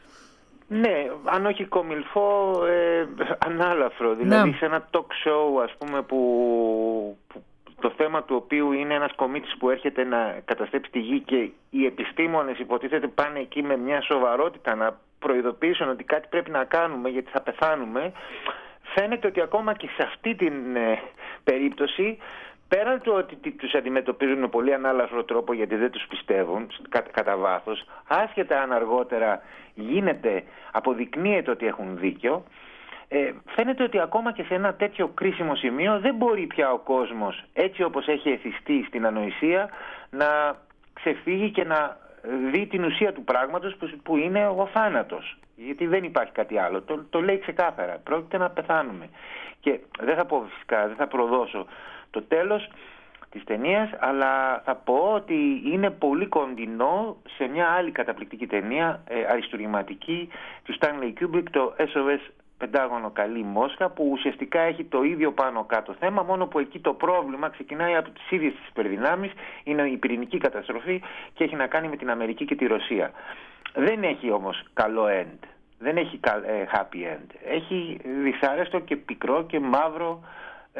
Ναι, αν όχι κομιλφό, ε, ανάλαφρο. Δηλαδή ναι. Σε ένα talk show, ας πούμε, που... που το θέμα του οποίου είναι ένας κομίτης που έρχεται να καταστρέψει τη γη και οι επιστήμονες υποτίθεται πάνε εκεί με μια σοβαρότητα να προειδοποιήσουν ότι κάτι πρέπει να κάνουμε γιατί θα πεθάνουμε, φαίνεται ότι ακόμα και σε αυτή την ε, περίπτωση, πέραν του ότι τους αντιμετωπίζουν με πολύ ανάλαφρο τρόπο γιατί δεν τους πιστεύουν κα, κατά βάθος, άσχετα αν αργότερα γίνεται, αποδεικνύεται ότι έχουν δίκιο, Ε, φαίνεται ότι ακόμα και σε ένα τέτοιο κρίσιμο σημείο δεν μπορεί πια ο κόσμος, έτσι όπως έχει εθιστεί στην ανοησία, να ξεφύγει και να δει την ουσία του πράγματος που, που είναι ο θάνατος. Γιατί δεν υπάρχει κάτι άλλο. Το, το λέει ξεκάθαρα. Πρόκειται να πεθάνουμε. Και δεν θα πω φυσικά, δεν θα προδώσω το τέλος της ταινίας, αλλά θα πω ότι είναι πολύ κοντινό σε μια άλλη καταπληκτική ταινία, ε, αριστουργηματική, του Stanley Kubrick, το ες ο ες Πεντάγωνο Καλή Μόσχα, που ουσιαστικά έχει το ίδιο πάνω κάτω θέμα, μόνο που εκεί το πρόβλημα ξεκινάει από τις ίδιες τις υπερδυνάμεις, είναι η πυρηνική καταστροφή και έχει να κάνει με την Αμερική και τη Ρωσία. Δεν έχει όμως καλό end, δεν έχει happy end, έχει δυσάρεστο και πικρό και μαύρο ε,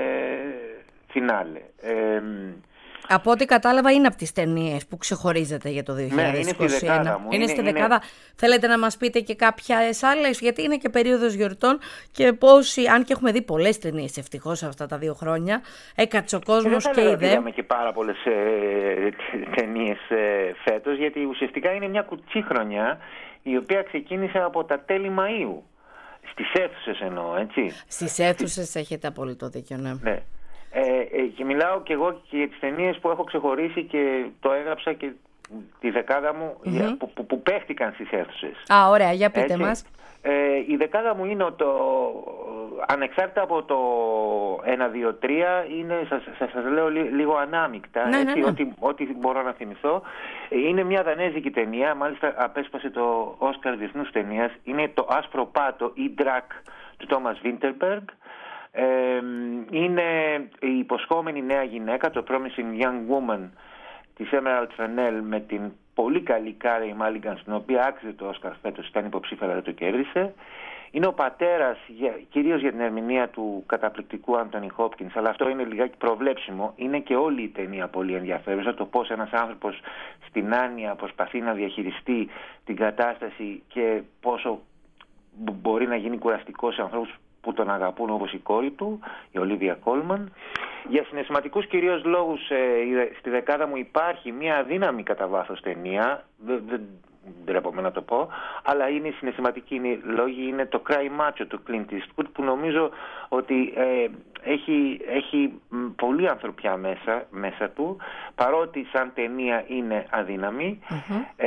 φινάλε. Ε, Από ό,τι κατάλαβα είναι από τις ταινίες που ξεχωρίζετε για το δύο χιλιάδες είκοσι ένα. Ναι, είναι στη δεκάδα μου. Είναι, είναι στη είναι... δεκάδα. Θέλετε να μας πείτε και κάποιες άλλες, γιατί είναι και περίοδος γιορτών και πόσοι, αν και έχουμε δει πολλές ταινίες ευτυχώς αυτά τα δύο χρόνια, έκατσε ο κόσμος και είδε. Είδαμε και πάρα πολλές ε, ταινίες ε, φέτος, γιατί ουσιαστικά είναι μια κουτσίχρονιά η οποία ξεκίνησε από τα τέλη Μαΐου. Στις αίθουσες εννοώ, έτσι. Στις αίθουσες έχετε απόλυτο δίκιο, ναι. ναι. Ε, ε, και μιλάω και εγώ και για τις ταινίες που έχω ξεχωρίσει και το έγραψα και τη δεκάδα μου mm-hmm. που, που, που παίχτηκαν στις αίθουσες. Α, ωραία, για πείτε Έτσι. μας. Ε, η δεκάδα μου είναι το, ανεξάρτητα από το ένα, δύο, τρία, είναι, σας, σας, σας λέω λί, λίγο ανάμεικτα, ναι, έτσι, ναι, ναι. Ό,τι, ό,τι μπορώ να θυμηθώ. Είναι μια δανέζικη ταινία, μάλιστα απέσπασε το Όσκαρ Διεθνούς Ταινίας, είναι το Άσπρο Πάτο ή Ντρακ του Τόμας Βίντερμπεργκ. Ε, είναι η υποσχόμενη νέα γυναίκα, το Promising Young Woman της Emerald Fennell, με την πολύ καλή Carey Mulligan, στην οποία άξιζε το Όσκαρ φέτος, ήταν υποψήφια αλλά δεν το κέρδισε. Είναι ο πατέρας, για, κυρίως για την ερμηνεία του καταπληκτικού Anthony Hopkins, αλλά αυτό είναι λιγάκι προβλέψιμο. Είναι και όλη η ταινία πολύ ενδιαφέρουσα, το πώς ένας άνθρωπος στην άνοια προσπαθεί να διαχειριστεί την κατάσταση και πόσο μπορεί να γίνει κουραστικό σε ανθρώπους που τον αγαπούν, όπως η κόρη του, η Ολίβια Κόλμαν. Για συναισθηματικούς κυρίως λόγους ε, στη δεκάδα μου υπάρχει μια αδύναμη κατά βάθος ταινία, δεν, δεν ντρέπομαι να το πω, αλλά είναι συναισθηματική είναι, λόγοι, είναι το Cry Macho του Clint Eastwood, που νομίζω ότι ε, έχει, έχει πολύ ανθρωπιά μέσα, μέσα του, παρότι σαν ταινία είναι αδύναμη. Mm-hmm. Ε,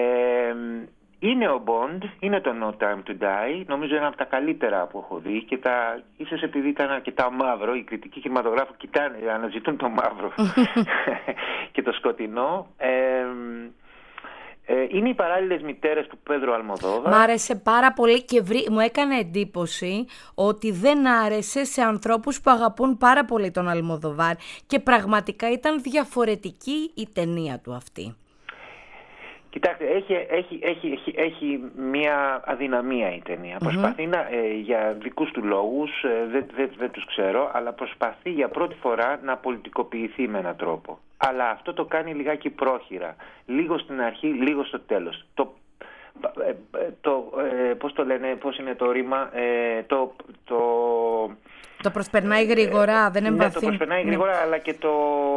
Είναι ο Bond, είναι το No Time to Die, νομίζω ένα από τα καλύτερα που έχω δει και τα, ίσως επειδή ήταν αρκετά μαύρο, οι κριτικοί κινηματογράφοι κοιτάνε, αναζητούν το μαύρο και το σκοτεινό. Ε, ε, είναι οι παράλληλες μητέρες του Πέδρο Αλμοδόβαρ. Μ' άρεσε πάρα πολύ και βρή, μου έκανε εντύπωση ότι δεν άρεσε σε ανθρώπους που αγαπούν πάρα πολύ τον Αλμοδόβαρ και πραγματικά ήταν διαφορετική η ταινία του αυτή. Κοιτάξτε, έχει, έχει, έχει, έχει, έχει μια αδυναμία η ταινία. Mm-hmm. Προσπαθεί να, ε, για δικούς του λόγους, ε, δεν δε, δε τους ξέρω, αλλά προσπαθεί για πρώτη φορά να πολιτικοποιηθεί με έναν τρόπο. Αλλά αυτό το κάνει λιγάκι πρόχειρα. Λίγο στην αρχή, λίγο στο τέλος. Το, ε, το, ε, πώς το λένε, πώς είναι το ρήμα, ε, το... το Το προσπερνάει γρήγορα, ε, δεν εμβαθύνει. Ναι, το προσπερνάει γρήγορα, ναι. Αλλά και το...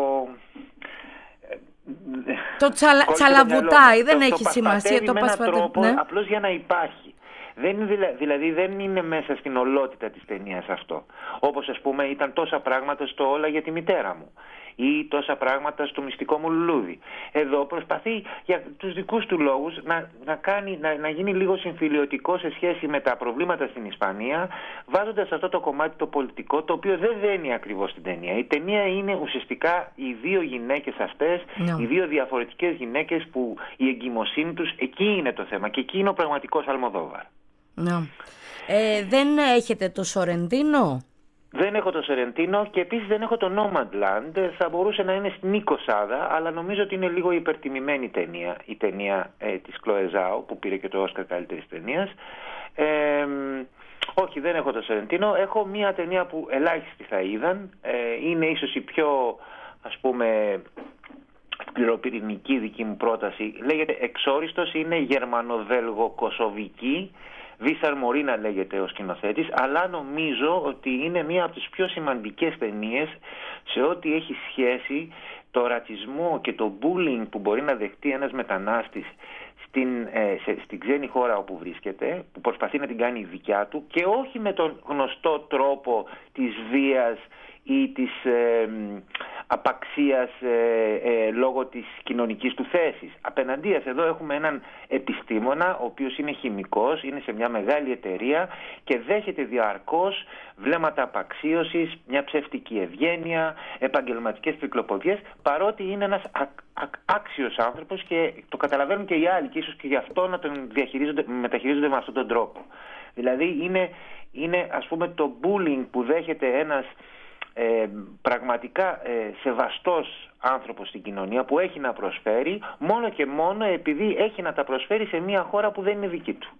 Το τσαλα, τσαλαβουτάει, το δεν το, έχει το σημασία. Το πασπατεύει ναι. απλώς για να υπάρχει. Δεν είναι, δηλα, δηλαδή δεν είναι μέσα στην ολότητα της ταινίας αυτό. Όπως ας πούμε ήταν τόσα πράγματα στο Όλα για τη μητέρα μου ή τόσα πράγματα στο Μυστικό μου λουλούδι. Εδώ προσπαθεί για τους δικούς του λόγους να, να, κάνει, να, να γίνει λίγο συμφιλιωτικό σε σχέση με τα προβλήματα στην Ισπανία, βάζοντας αυτό το κομμάτι το πολιτικό, το οποίο δεν δένει ακριβώς την ταινία. Η ταινία είναι ουσιαστικά οι δύο γυναίκες αυτές, no. οι δύο διαφορετικές γυναίκες που η εγκυμοσύνη τους, εκεί είναι το θέμα και εκεί είναι ο πραγματικός Αλμοδόβαρ. No. Ε, δεν έχετε το Σορεντίνο? Δεν έχω το Σορεντίνο και επίσης δεν έχω το Nomadland. Θα μπορούσε να είναι στην εικοσάδα, αλλά νομίζω ότι είναι λίγο υπερτιμημένη ταινία, η ταινία ε, της Chloe Zhao που πήρε και το Όσκαρ καλύτερης ταινίας. Ε, όχι, δεν έχω το Σορεντίνο. Έχω μια ταινία που ελάχιστοι θα είδαν. Ε, είναι ίσως η πιο, ας πούμε, σκληροπυρηνική δική μου πρόταση. Λέγεται Εξόριστος, είναι γερμανοβέλγο-κοσοβική. Βίσαρ Μωρίνα λέγεται ο σκηνοθέτης, αλλά νομίζω ότι είναι μία από τις πιο σημαντικές ταινίες σε ό,τι έχει σχέση το ρατσισμό και το bullying που μπορεί να δεχτεί ένας μετανάστης στην, ε, σε, στην ξένη χώρα όπου βρίσκεται, που προσπαθεί να την κάνει δικιά του και όχι με τον γνωστό τρόπο της βίας ή της ε, απαξίας ε, ε, λόγω της κοινωνικής του θέσης. Απέναντίας εδώ έχουμε έναν επιστήμονα ο οποίος είναι χημικός, είναι σε μια μεγάλη εταιρεία και δέχεται διαρκώς βλέμματα απαξίωσης, μια ψευτική ευγένεια, επαγγελματικές τρικλοποδιές, παρότι είναι ένας α, α, άξιος άνθρωπος και το καταλαβαίνουν και οι άλλοι και ίσως και γι' αυτό να τον διαχειρίζονται, μεταχειρίζονται με αυτόν τον τρόπο. Δηλαδή είναι, είναι ας πούμε το bullying που δέχεται ένας Ε, πραγματικά ε, σεβαστός άνθρωπος στην κοινωνία που έχει να προσφέρει μόνο και μόνο επειδή έχει να τα προσφέρει σε μια χώρα που δεν είναι δική του.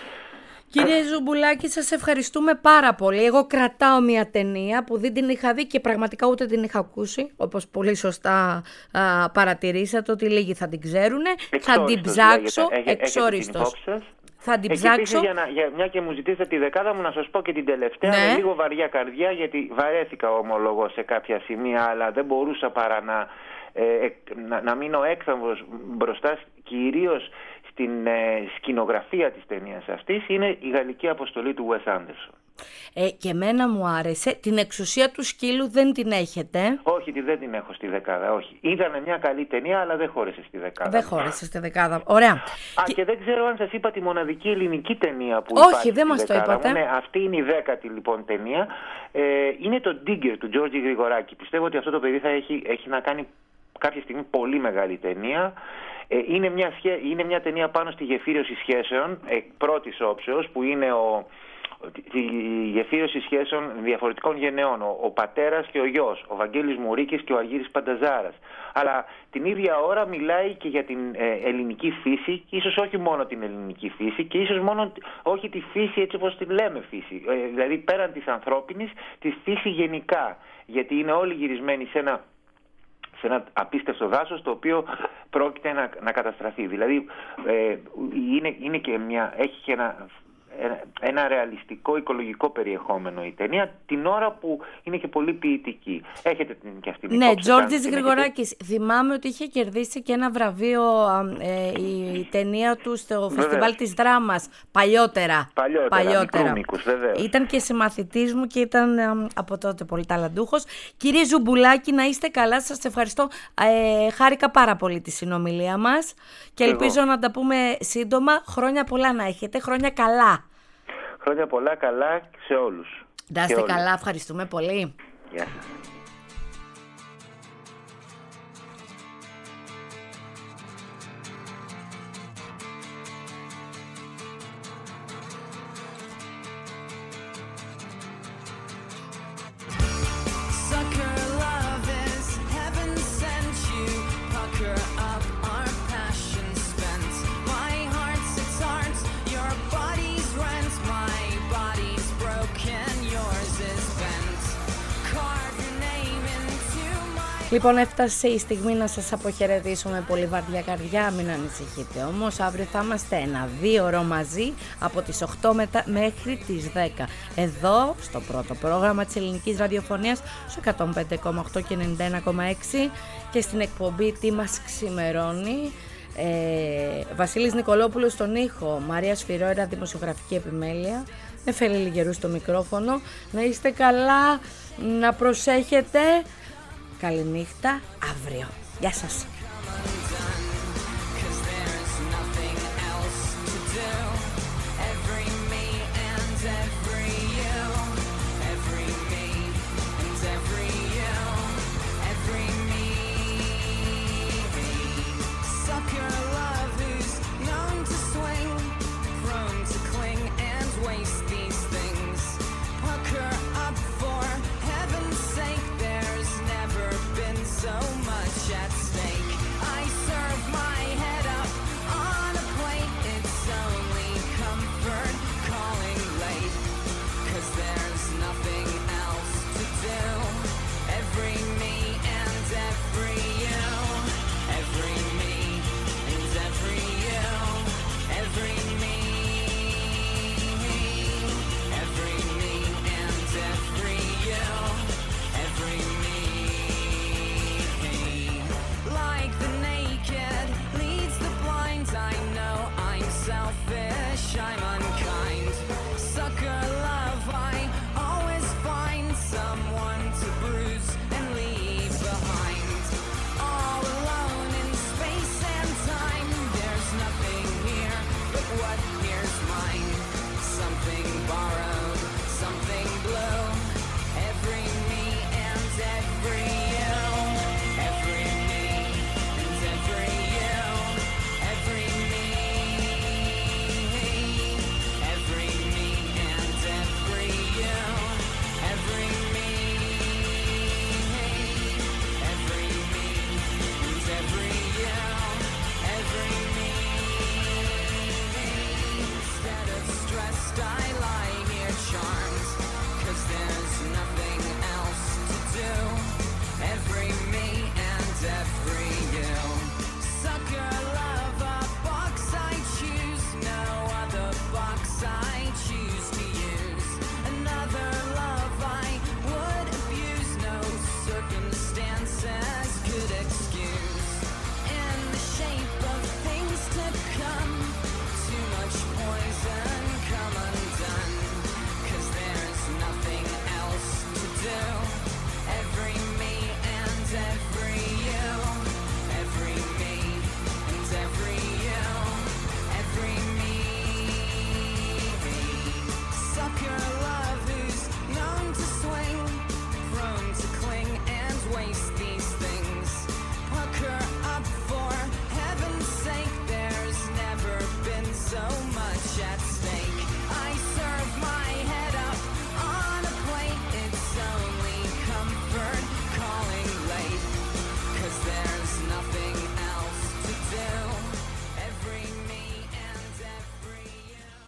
Κύριε Ζουμπουλάκη, σας ευχαριστούμε πάρα πολύ. Εγώ κρατάω μια ταινία που δεν την είχα δει και πραγματικά ούτε την είχα ακούσει, όπως πολύ σωστά α, παρατηρήσατε ότι λίγοι θα την ξέρουν. Θα την ψάξω εξόριστος. Θα την ψάξω. Για, να, για μια και μου ζητήσετε τη δεκάδα μου, να σας πω και την τελευταία, ναι. Με λίγο βαριά καρδιά, γιατί βαρέθηκα ομολογώ σε κάποια σημεία, αλλά δεν μπορούσα παρά να, ε, να, να μείνω έκθαμβος μπροστά, κυρίως στην ε, σκηνογραφία της ταινίας αυτής, είναι η γαλλική αποστολή του Wes Anderson. Ε, και εμένα μου άρεσε. Την εξουσία του σκύλου δεν την έχετε? Όχι, δεν την έχω στη δεκάδα, όχι. Είδαμε μια καλή ταινία, αλλά δεν χώρεσε στη δεκάδα. Δεν χώρεσε στη δεκάδα. Ωραία. Α, και... και δεν ξέρω αν σας είπα τη μοναδική ελληνική ταινία που όχι, υπάρχει. Δεν μας το είπατε. Ναι, αυτή είναι η δέκατη λοιπόν ταινία. Ε, είναι το Digger του Τζόρτζι Γρηγοράκη. Πιστεύω ότι αυτό το παιδί θα έχει, έχει να κάνει κάποια στιγμή πολύ μεγάλη ταινία. Ε, είναι, μια σχέ... είναι μια ταινία πάνω στη γεφύρωση σχέσεων, ε, πρώτης όψεως, που είναι ο... τη γεφύρωση σχέσεων διαφορετικών γενεών, ο, ο πατέρας και ο γιος, ο Βαγγέλης Μουρίκης και ο Αργύρης Πανταζάρας. Αλλά την ίδια ώρα μιλάει και για την ε, ελληνική φύση, και ίσως όχι μόνο την ελληνική φύση και ίσως μόνο όχι τη φύση έτσι όπως τη λέμε φύση, ε, δηλαδή πέραν της ανθρώπινης, τη φύση γενικά, γιατί είναι όλοι γυρισμένοι σε ένα σε ένα απίστευτο δάσος το οποίο πρόκειται να, να καταστραφεί. Δηλαδή ε, είναι, είναι και μια, έχει και ένα, ένα ρεαλιστικό οικολογικό περιεχόμενο η ταινία, την ώρα που είναι και πολύ ποιητική. Έχετε την και αυτή την ναι, Τζόρτζης Γρηγοράκης. Έχετε... Θυμάμαι ότι είχε κερδίσει και ένα βραβείο ε, η ταινία του στο βεβαίως. Φεστιβάλ της Δράμας παλιότερα. Παλιότερα, παλιότερα. Μικρούμικους, ήταν και συμμαθητής μου και ήταν ε, από τότε πολύ ταλαντούχος. Κύριε Ζουμπουλάκη, να είστε καλά, σας ευχαριστώ. Ε, χάρηκα πάρα πολύ τη συνομιλία μας και ελπίζω Εγώ. να τα πούμε σύντομα. Χρόνια πολλά να έχετε, χρόνια καλά. Χρόνια πολλά, καλά σε όλους. Να είστε καλά, ευχαριστούμε πολύ. Γεια σας. Λοιπόν, έφτασε η στιγμή να σας αποχαιρετήσω με πολύ βαριά καρδιά, μην ανησυχείτε όμως, αύριο θα είμαστε ένα δύο ώρο μαζί από τις οκτώ μετά μέχρι τις δέκα. Εδώ, στο πρώτο πρόγραμμα της ελληνικής ραδιοφωνίας, στο εκατόν πέντε κόμμα οκτώ και ενενήντα ένα κόμμα έξι και στην εκπομπή «Τι μας ξημερώνει». Ε, Βασίλης Νικολόπουλος στον ήχο, Μαρία Σφυρόερα δημοσιογραφική επιμέλεια, Νεφέλη Λιγερού στο μικρόφωνο. Να είστε καλά, να προσέχετε. Καληνύχτα, αύριο. Γεια σας.